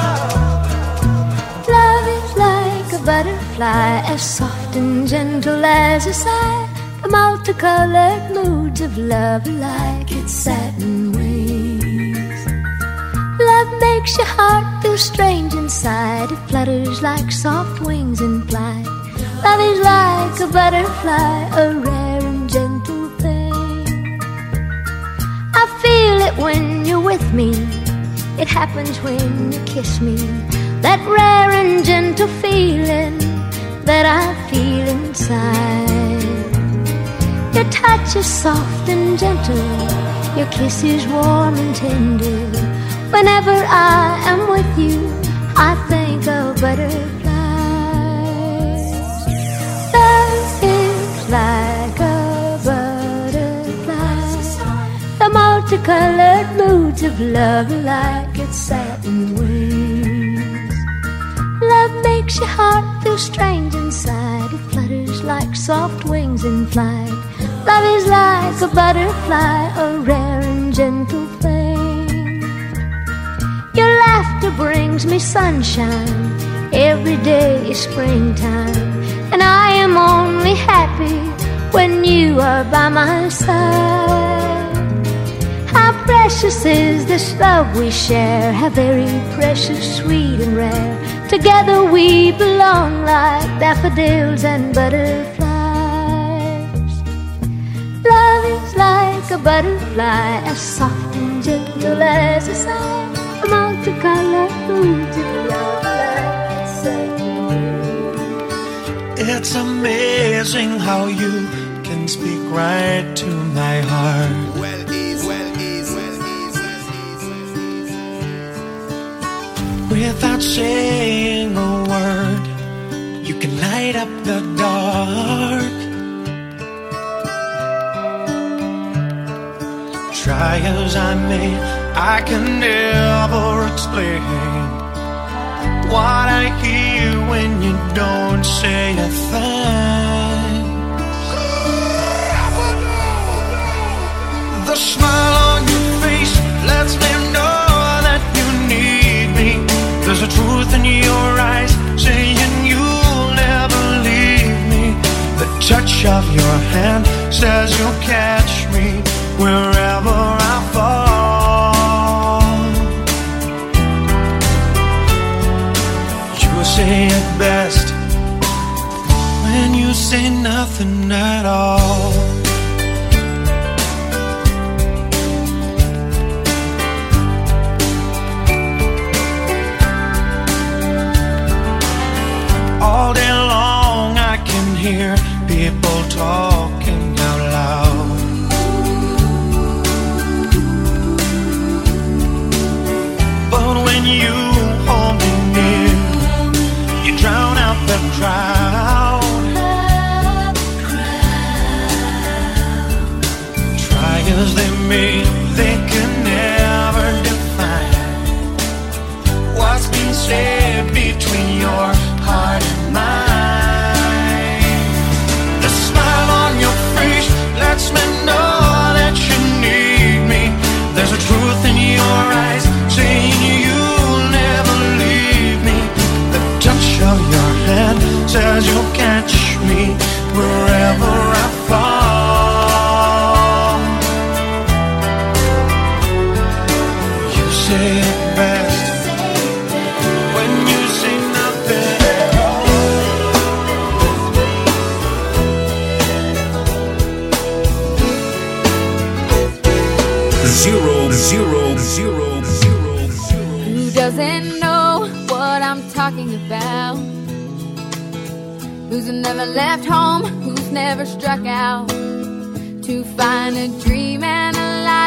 Love is like a butterfly, as soft and gentle as a sigh. The multicolored moods of love are like its satin wings. Love makes your heart feel strange inside. It flutters like soft wings in flight. Love is like a butterfly, a rare and gentle thing. I feel it when you're with me. It happens when you kiss me. That rare and gentle feeling that I feel inside. Your touch is soft and gentle. Your kiss is warm and tender. Whenever I am with you, I think of butterflies. Love is like a butterfly. The multicolored moods of love are like its satin wings. Love makes your heart feel strange inside. It flutters like soft wings in flight. Love is like a butterfly, a rare and gentle thing. Your laughter brings me sunshine. Every day is springtime, and I am only happy when you are by my side. How precious is this love we share, how very precious, sweet and rare. Together we belong like daffodils and butterflies. Love is like a butterfly, as soft and gentle as a sigh. The multicolored moods of love like its satin wings. It's amazing how you can speak right to my heart. Well, ease, well, ease, well, ease, well, ease, well, ease. Without saying a word, you can light up the dark. Try as I may, I can never explain what I hear when you don't say a thing. The smile on your face lets me know that you need me. There's a truth in your eyes saying you'll never leave me. The touch of your hand says you'll catch me wherever I fall. You say it best when you say nothing at all. All day long I can hear people talking out loud. But when you hold me near, you drown out the crowd. Try as they may, they can never define what's been said between your heart and mine. The smile on your face lets me know that you need me. There's a truth in your eyes saying you'll never leave me. The touch of your hand says you'll catch me wherever I fall. You say it best when you say nothing at all. Zero, zero, zero, zero, zero. Who doesn't know what I'm talking about? Who's never left home? Who's never struck out to find a dream and a life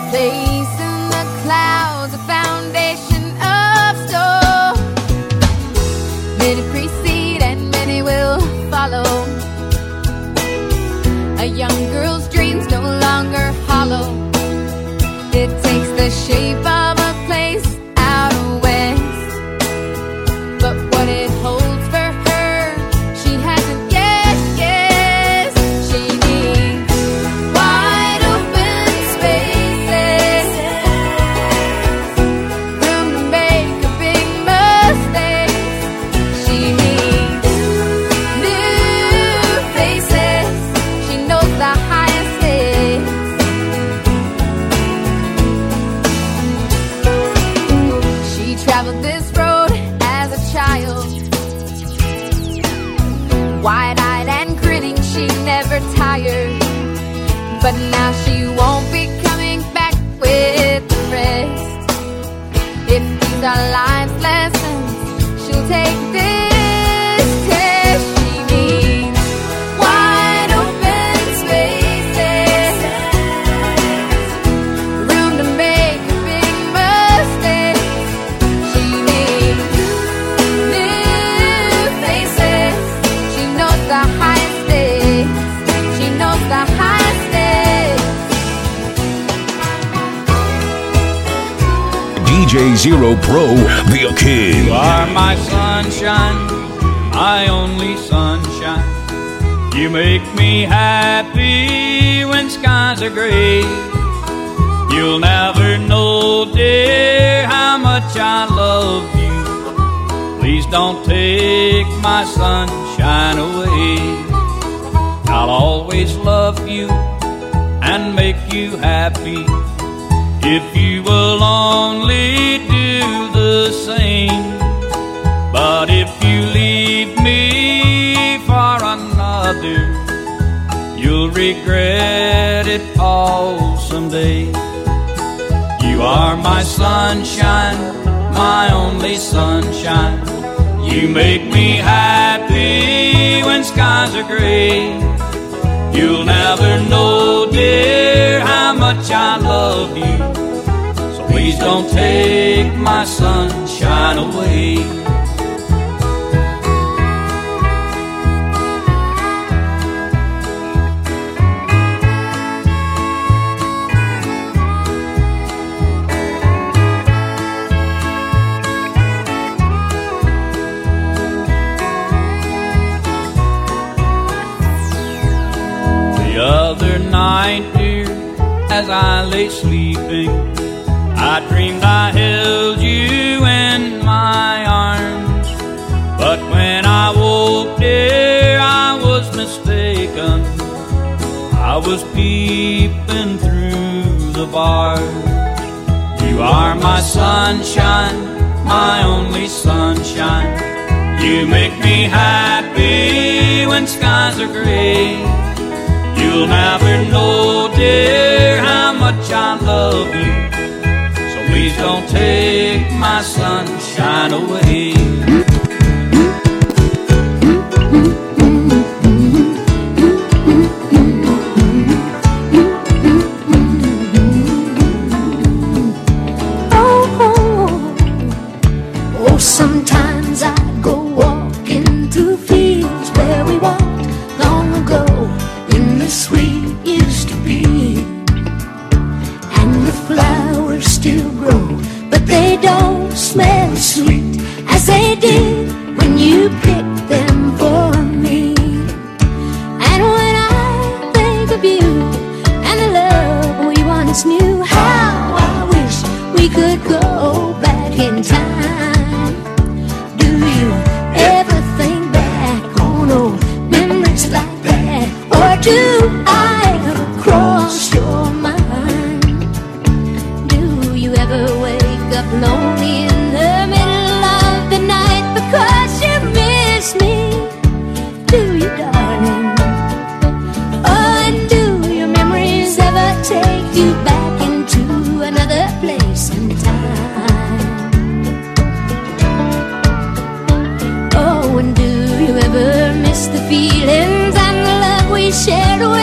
place in the clouds, a foundation of stone. Many precede and many will follow. A young girl's dreams no longer hollow. It takes the shape of a place out west, but what it holds for her, she hasn't yet guessed. She needs wide open spaces, room to make a big mistake. She needs new faces. She knows the highest stakes. She traveled this road as a child, wide-eyed and grinning, she never tired. But now she won't be coming back with the rest. If these are life's lessons, she'll take this test. She needs wide open spaces, room to make a big mistake. She needs new faces. She knows the highest stakes. She knows the highest stakes. D J Zero Pro, the King. You are my sunshine, my only sunshine. You make me happy when skies are gray. You'll never know, dear, how much I love you. Please don't take my sunshine away. I'll always love you and make you happy if you will only do the same. But if you leave me for another, you'll regret it all someday. You are my sunshine, my only sunshine. You make me happy when skies are gray. You'll never know, dear, how much I love you. So please don't take my sunshine away. The other night, dear, as I lay sleeping, I dreamed I held you in my arms. But when I woke, dear, I was mistaken. I was peeping through the bars. You are my sunshine, my only sunshine. You make me happy when skies are gray. You'll never know, dear, how much I love you. So please don't take my sunshine away. Oh, sometimes I go walking through fields where we walked long ago, when the sweet used to be, and the flowers still grow, but they don't smell as sweet as they did when you picked them for me. And when I think of you and the love we once knew, how I wish we could go back in time. Do you ever think back on old memories like that? Or do I ever cross your mind? Do you ever wake up lonely in the middle of the night because you miss me? Do you, darling? Oh, and do your memories ever take you back into another place and time? Oh, and do you ever miss the feelings and the love we shared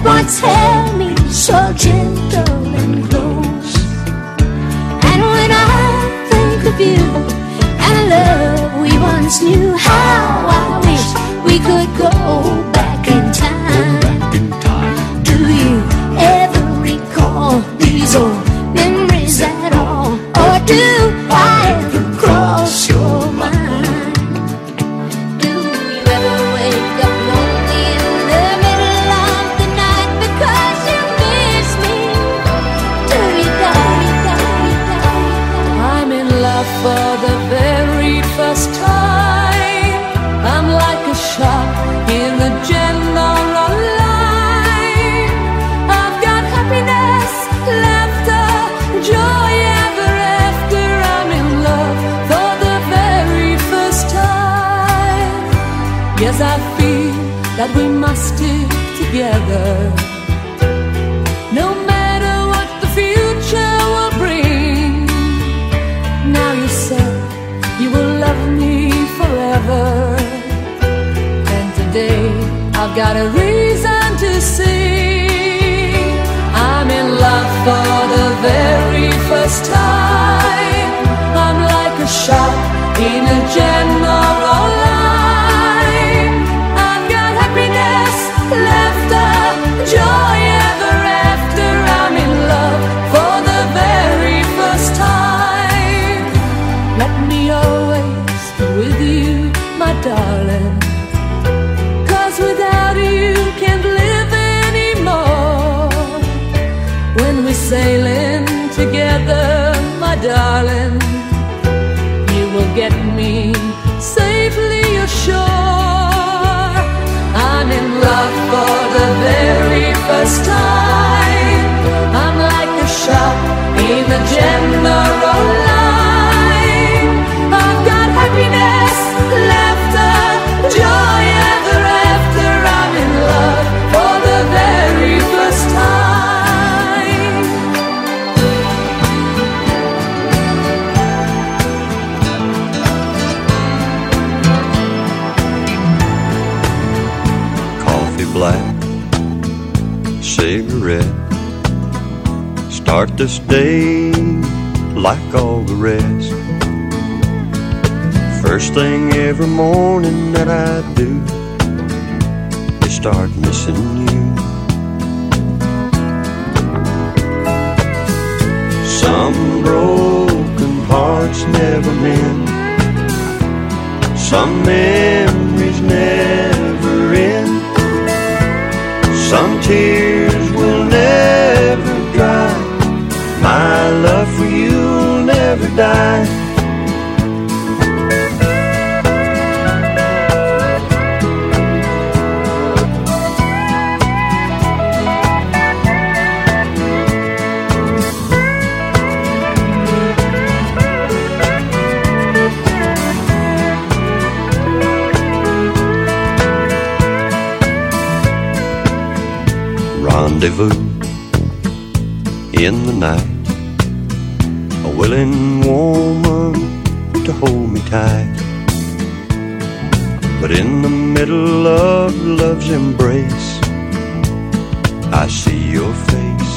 boy, tell me so gentle and close. And when I think of you and the love we once knew, how I wish we could go back in time. Do you ever recall these old memories at all? Or do I ever cross your mind? Do you ever wake up lonely in the middle of the night because you miss me? Do you die, die, die? I'm in love for the very first time. I'm like a shot in the general line. I've got happiness, laughter, joy ever after. I'm in love for the very first time. Yes, I feel that we must stick together, no matter what the future will bring. Now you said you will love me forever, and today I've got a reason to sing. I'm in love for the very first time. I'm like a shot in a general line. I've got happiness, laughter, joy ever after. I'm in love for the very first time. Let me always be with you, my darling, 'cause without you can't live anymore. When we're sailing together, my darling, you will get me safely ashore. I'm in love for the very first time. I'm like a shot in the general line. I've got happiness, laughter, joy ever after. I'm in love for the very first time. Coffee black, cigarette. Start this day like all the rest. First thing every morning that I do is start missing you. Some broken hearts never mend. Some memories never end. Some tears will never dry. My love for you will never die. Rendezvous in the night, a willing woman to hold me tight. But in the middle of love's embrace, I see your face.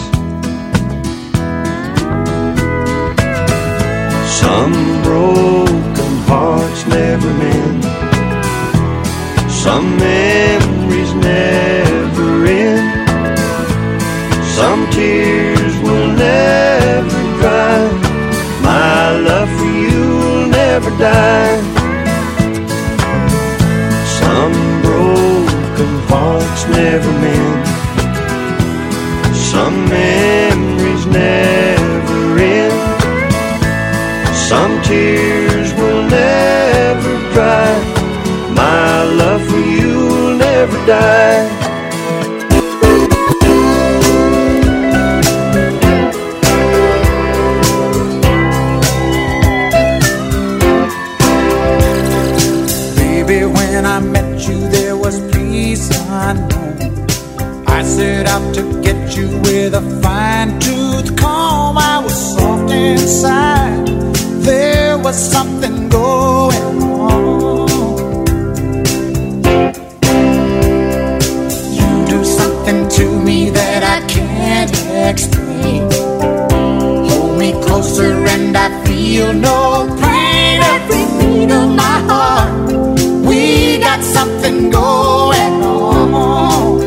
Some broken hearts never mend. Some memories never end. Some tears will never dry. My love for you will never die. Some broken hearts never mend. Some memories never end. Some tears will never dry. My love for you will never die. When I met you, there was peace unknown. I set out to get you with a fine-tooth comb. I was soft inside. There was something going on. You do something something to me that I can't explain. Hold me closer and I feel no pain. Every beat of my heart, we got something going on.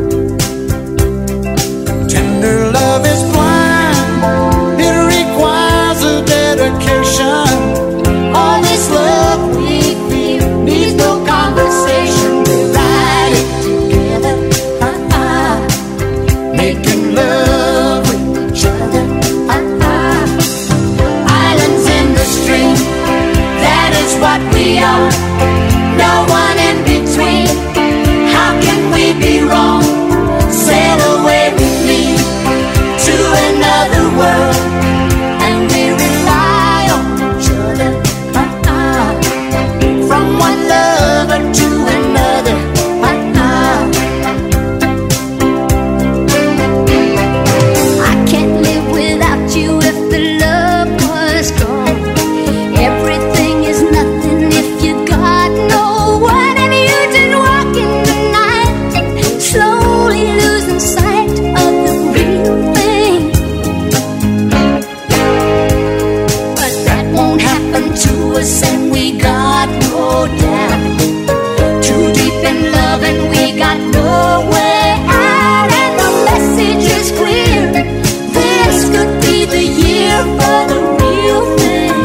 Tender love is blind, it requires a dedication. All this love we feel needs no conversation. We ride it together, uh-uh. Making love with each other, uh-uh. Islands in the stream, that is what we are. No one in between. How can we be wrong? Sail away with me to another world, and we rely on each other, uh-uh. From one lover to another, uh-uh. I can't live without you if the love was gone. Everything is nothing if you got no one, and you just walk in the night, slowly losing sight of the real thing. But that won't happen to us, and we got no doubt. Too deep in love, and we got no way out. And the message is clear: this could be the year for the real thing.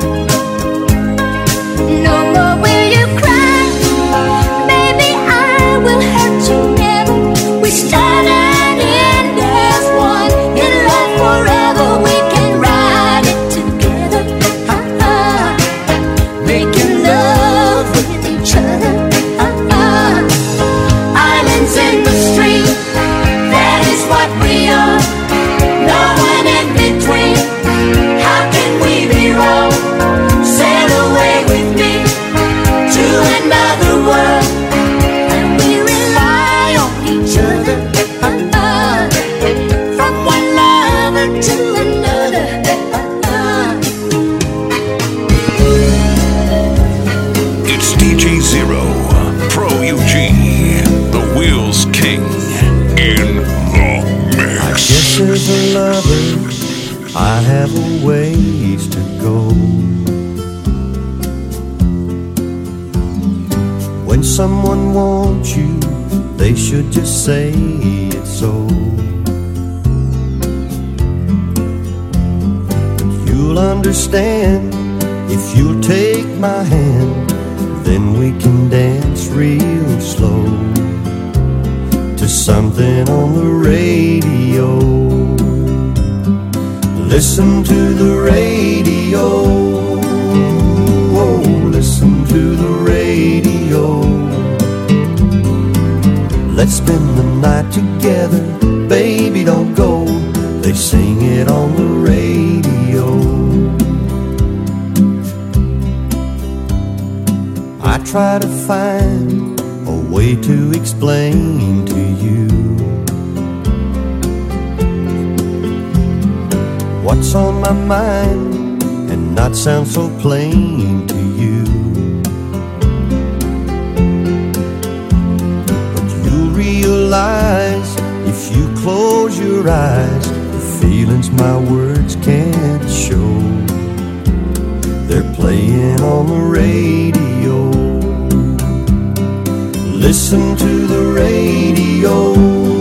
No more will you cry, baby, I will hurt you never. We start and end as one, in love forever. We can ride it together, uh-uh. Making love with each other, uh-uh. Islands in the stream, that is what we are. No one in between. How can we be wrong? Sail away with me to another world, and we rely on each other, uh-uh. From one lover to another, uh-uh. It's D J Zero, Pro U G, the Wheels King, in the mix. Guess as a lover, I have a ways to go. When someone wants you, they should just say it so. You'll understand if you'll take my hand, then we can dance real slow to something on the radio. Listen to the radio, oh, listen to the radio. Let's spend the night together, baby, don't go. They sing it on the radio. I try to find a way to explain to you what's on my mind and not sound so plain to you. But you'll realize if you close your eyes, the feelings my words can't show, they're playing on the radio. Listen to the radio,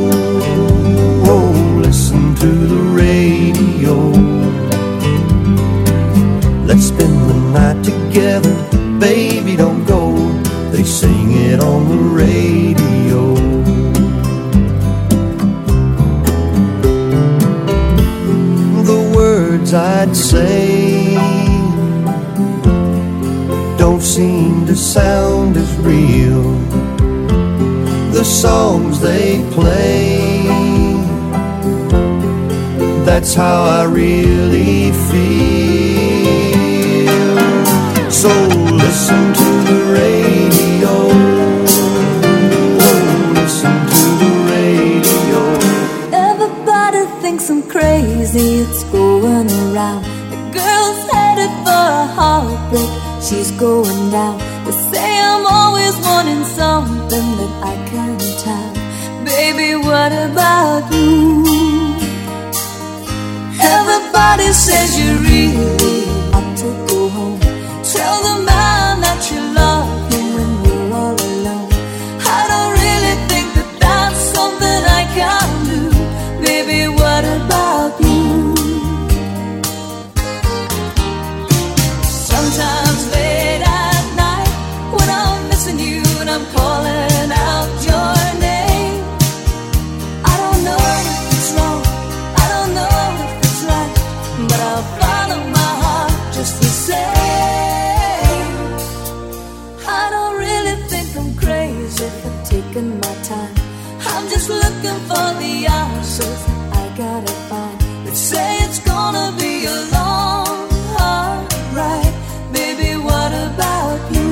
oh, listen to the radio. Let's spend the night together, baby, don't go. They sing it on the radio. The words I'd say don't seem to sound as real. The songs they play, that's how I really feel. So listen to the radio, oh, listen to the radio. Everybody thinks I'm crazy, it's going around. The girl's headed for a heartbreak, she's going down. They say I'm always wanting something that I can't have. Baby, baby, what about you? Everybody says you really ought to go home. Tell the man that you love him when we're all alone. I don't really think that that's something I can do. Baby, what about you? Sometimes late at night when I'm missing you and I'm calling out your name, I don't know if it's wrong, I don't know if it's right, but I'll follow my heart just the same. I don't really think I'm crazy for taking my time. I'm just looking for the answers I gotta find. They say it's gonna be a long, hard ride. Baby, what about you?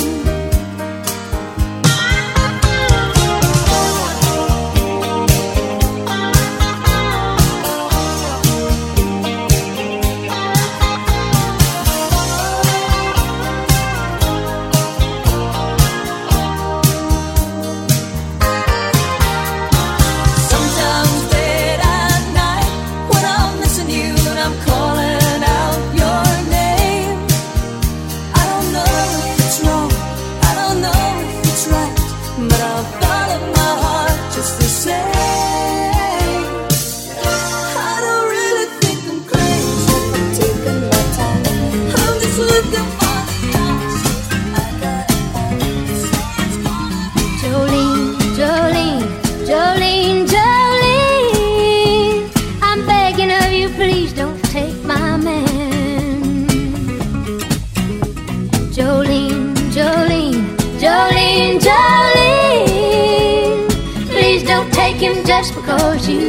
Just because you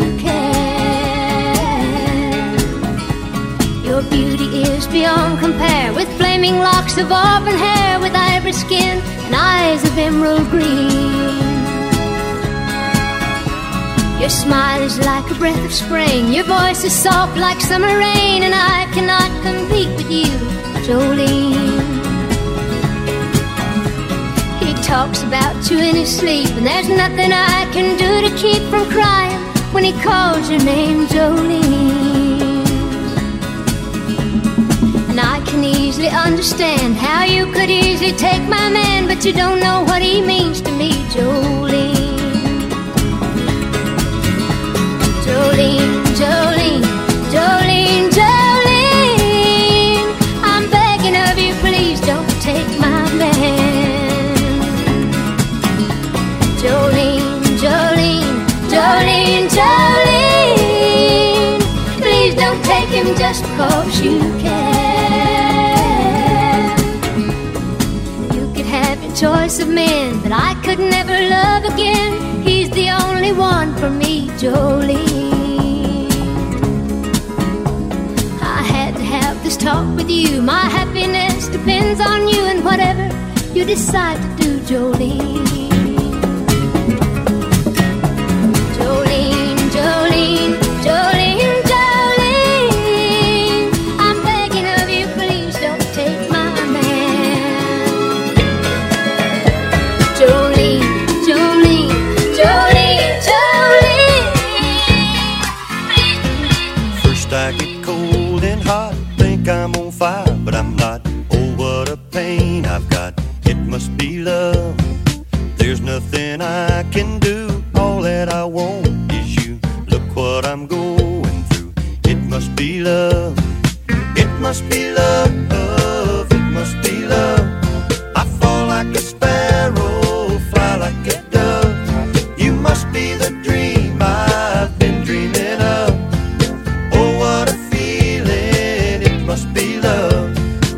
can. Your beauty is beyond compare, with flaming locks of auburn hair, with ivory skin and eyes of emerald green. Your smile is like a breath of spring, your voice is soft like summer rain, and I cannot compete with you, Jolene. He talks about you in his sleep, and there's nothing I can do to keep from crying when he calls your name, Jolene. And I can easily understand how you could easily take my man, but you don't know what he means to me, Jolene. Jolene, Jolene, Jolene, Jolene, I'm begging of you, please don't take my man. Jolene, Jolene, Jolene, Jolene, please don't take him just because you can. You could have your choice of men, but I could never love again. He's the only one for me, Jolene. I had to have this talk with you. My happiness depends on you, and whatever you decide to do, Jolene. Jolene, Jolene, Jolene, Jolene, I'm begging of you, please don't take my man. Jolene, Jolene, Jolene, Jolene, please, please. First I get cold and hot, think I'm on fire, but I'm not. Oh, what a pain I've got. It must be love. There's nothing I can do. All that I want is you. Look what I'm going through. It must be love. It must be love. It must be love. I fall like a sparrow, fly like a dove. You must be the dream I've been dreaming of. Oh, what a feeling. It must be love.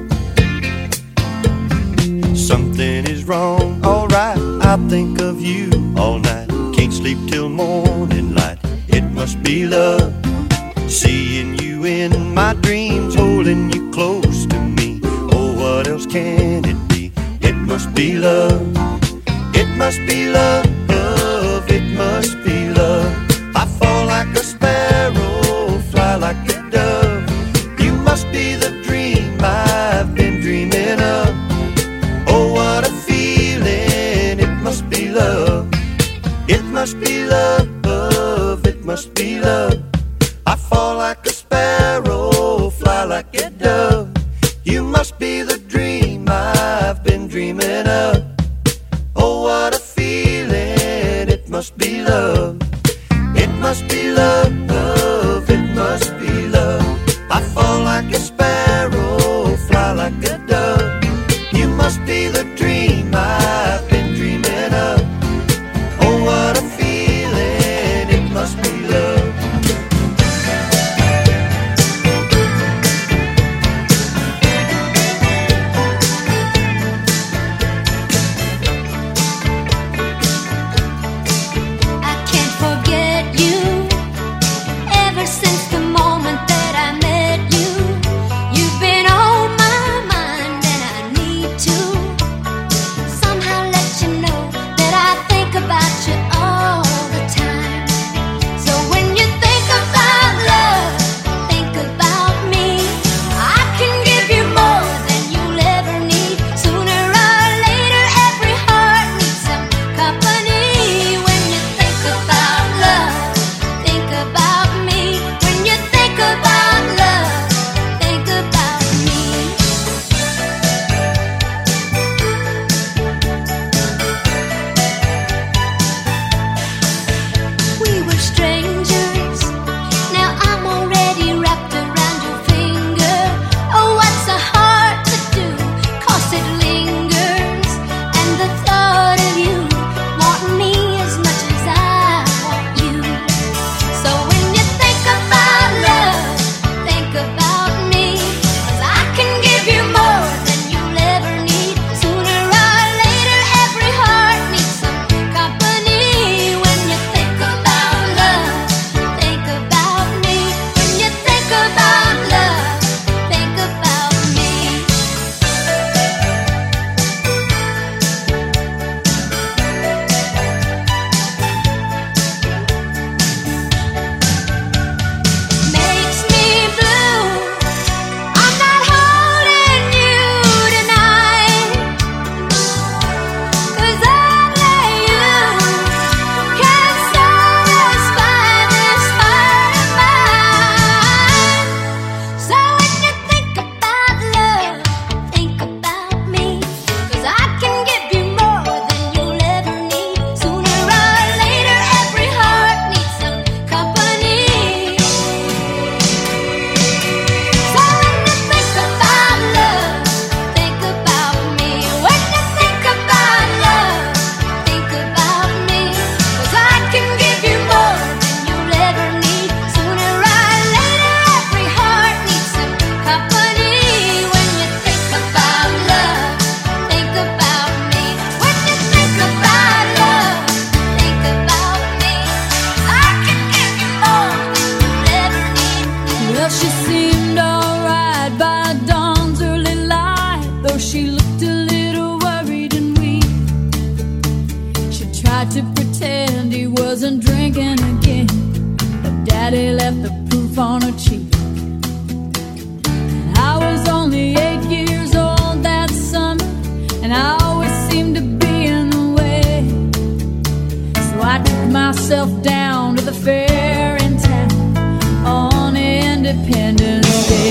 Something is wrong, alright. I think of you all night. Can't sleep till morning light. It must be love. Seeing you in my dreams, holding you close to me. Oh, what else can it be? It must be love. It must be love. It must be love. I fall like a sparrow, fly like a dove. You must be the dream I've been dreaming of. Oh, what a feeling. It must be love. It must be love. must be love. I fall like a sparrow, fly like a dove. You must be the dream I've been dreaming of. Oh, what a feeling, it must be love. It must be love, it must be love. I fall like a sparrow, fly like a dove. You must be the dream I've been dreaming of. Oh, what a feeling, it must be love. Since the moment that I met you, you've been on my mind, and I need to somehow let you know that I think about you all the time. So when you think about love, think about me. I can give you more than you'll ever need. Sooner or later, every heart needs some company. When you think about love, think about me. Think about love, think about me. We were strangers, now I'm already wrapped around your finger. Oh, what's a heart to do, 'cause it lingers. And the thought of you wanting me as much as I want you. So when you think about love, think about me, 'cause I can give you more than you'll ever need. Sooner or later, every heart needs some company. When you think about love, think about me. When you think about love, think about me. Makes me blue, I'm not holding you tonight, 'cause only you can satisfy this heart of mine. So when you think about love, think about me, 'cause I can give you more than you'll ever need. Sooner or later, every heart needs some company. So when you think about love, think about me. When you think about love, think about me, 'cause I can give you more than you'll ever need. Sooner or later, every heart needs some company. When you think about love, think about me. When you think about love, think about me. I can give you more than you'll ever need. Well, she seemed alright by dawn's early light, though she looked a little worried and weak. She tried to pretend he wasn't drinking again, but Daddy left the proof on her cheek. I was only eight years old that summer, and I always seemed to be in the way. So I took myself down to the fair in town on Independence Day.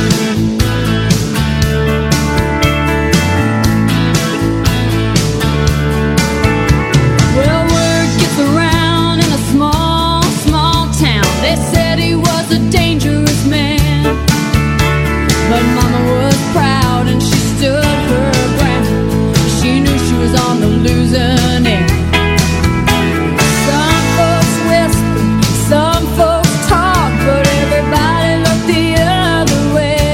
Well, word gets around in a small, small town. They said he was a dangerous man, but Mama was proud and she stood her ground. She knew she was on the losing end. Some folks whisper, some folks talk, but everybody looked the other way.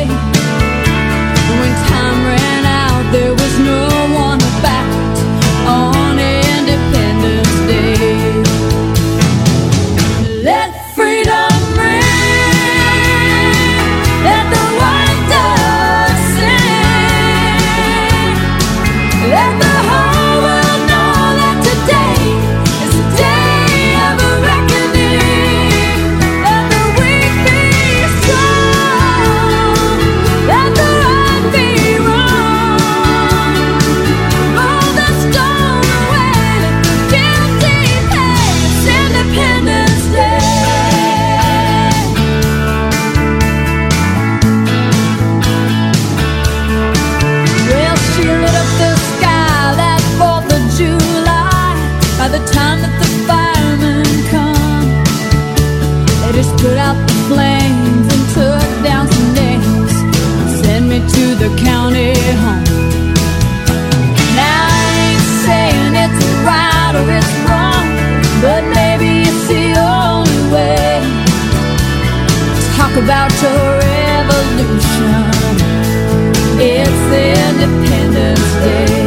just put out the flames and took down some names, sent me to the county home. Now I ain't saying it's right or it's wrong, but maybe it's the only way. Talk about your revolution, it's the Independence Day.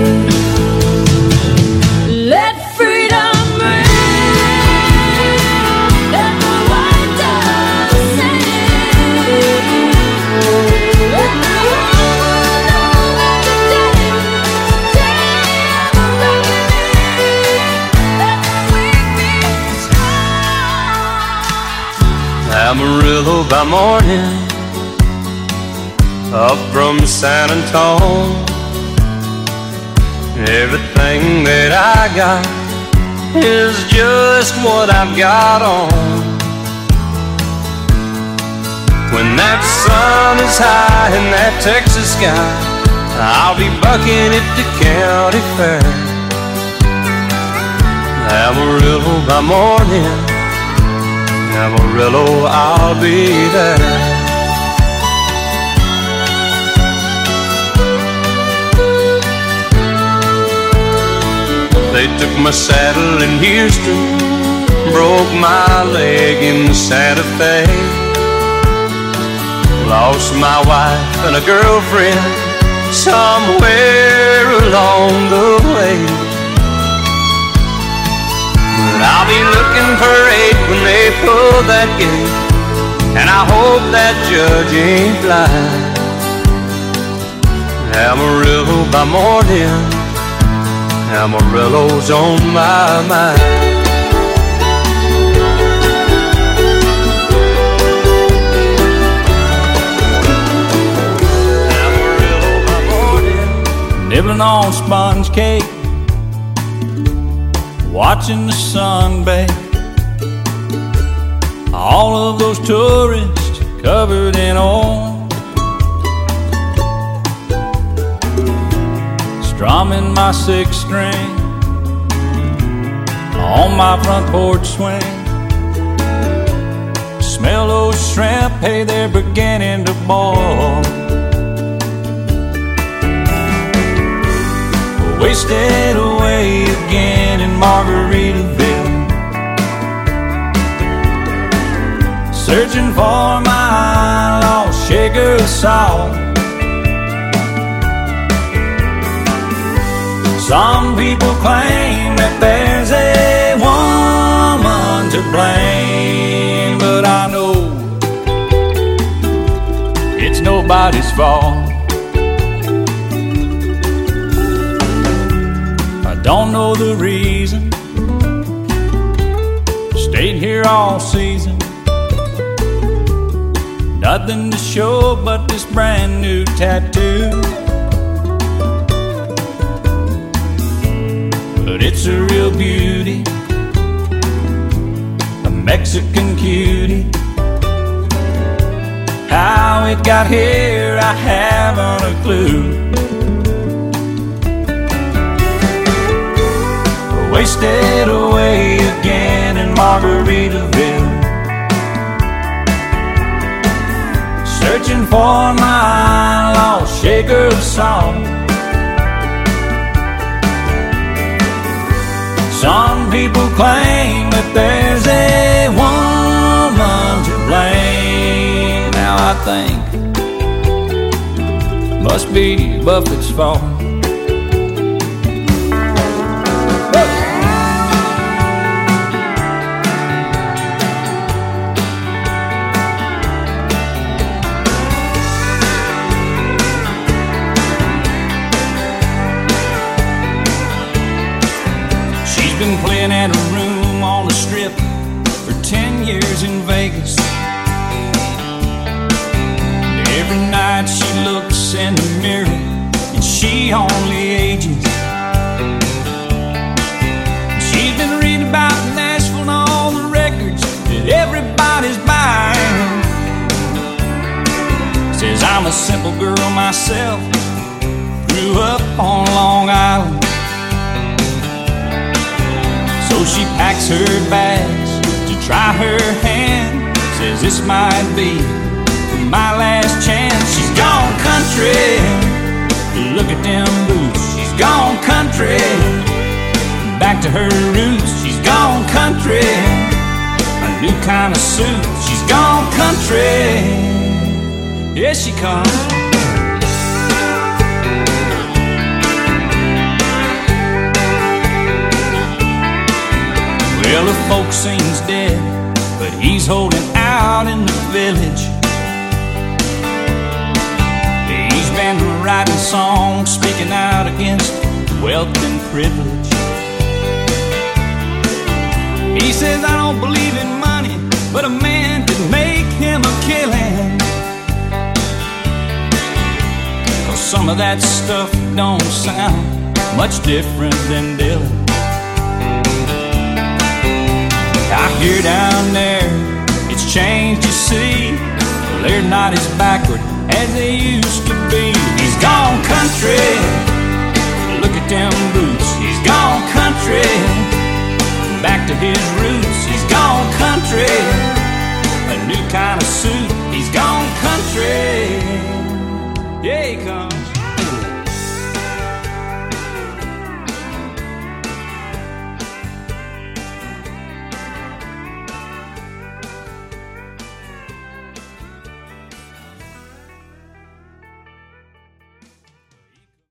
Let freedom ring, let the white dove sing. Let the whole world know that today, today I'm a reckoning. Let the weak be strong. Amarillo by morning, up from San Antone. Everything that I got is just what I've got on. When that sun is high in that Texas sky, I'll be bucking at the county fair. Amarillo by morning, Amarillo, I'll be there. They took my saddle in Houston, broke my leg in Santa Fe, lost my wife and a girlfriend somewhere along the way. But I'll be looking for eight when they pull that gate, and I hope that judge ain't blind. Amarillo by morning, Amarillo's on my mind. Amarillo by morning, nibbling on sponge cake, watching the sun bake. All of those tourists covered in oil, strumming my six string on my front porch swing. Smell those shrimp, hey, they're beginning to boil. Wasted away again in Margaritaville, searching for my lost shaker of salt. Some people claim that there's a woman to blame, but I know it's nobody's fault. I don't know the reason, stayed here all season. Nothing to show but this brand new tattoo. But it's a real beauty, a Mexican cutie. How it got here, I haven't a clue. Wasted away again in Margaritaville, searching for my lost shaker of salt. Some people claim that there's a woman to blame. Now I think must be Buffett's fault. Been playing at a room on the strip for ten years in Vegas. And every night she looks in the mirror and she only ages. She's been reading about Nashville and all the records that everybody's buying. Says I'm a simple girl myself, grew up on Long Island. So she packs her bags to try her hand says this might be my last chance. She's gone country, look at them boots. She's gone country, back to her roots. She's gone country, a new kind of suit. She's gone country, yes she comes. Well, the folk sings dead, but he's holding out in the village. He's been writing songs, speaking out against wealth and privilege. He says, I don't believe in money, but a man could make him a killing. 'Cause some of that stuff don't sound much different than Dylan. I hear down there, it's changed, you see. Well, they're not as backward as they used to be. He's gone country, look at them boots. He's gone country, back to his roots. He's gone country, a new kind of suit. He's gone country, yeah he comes.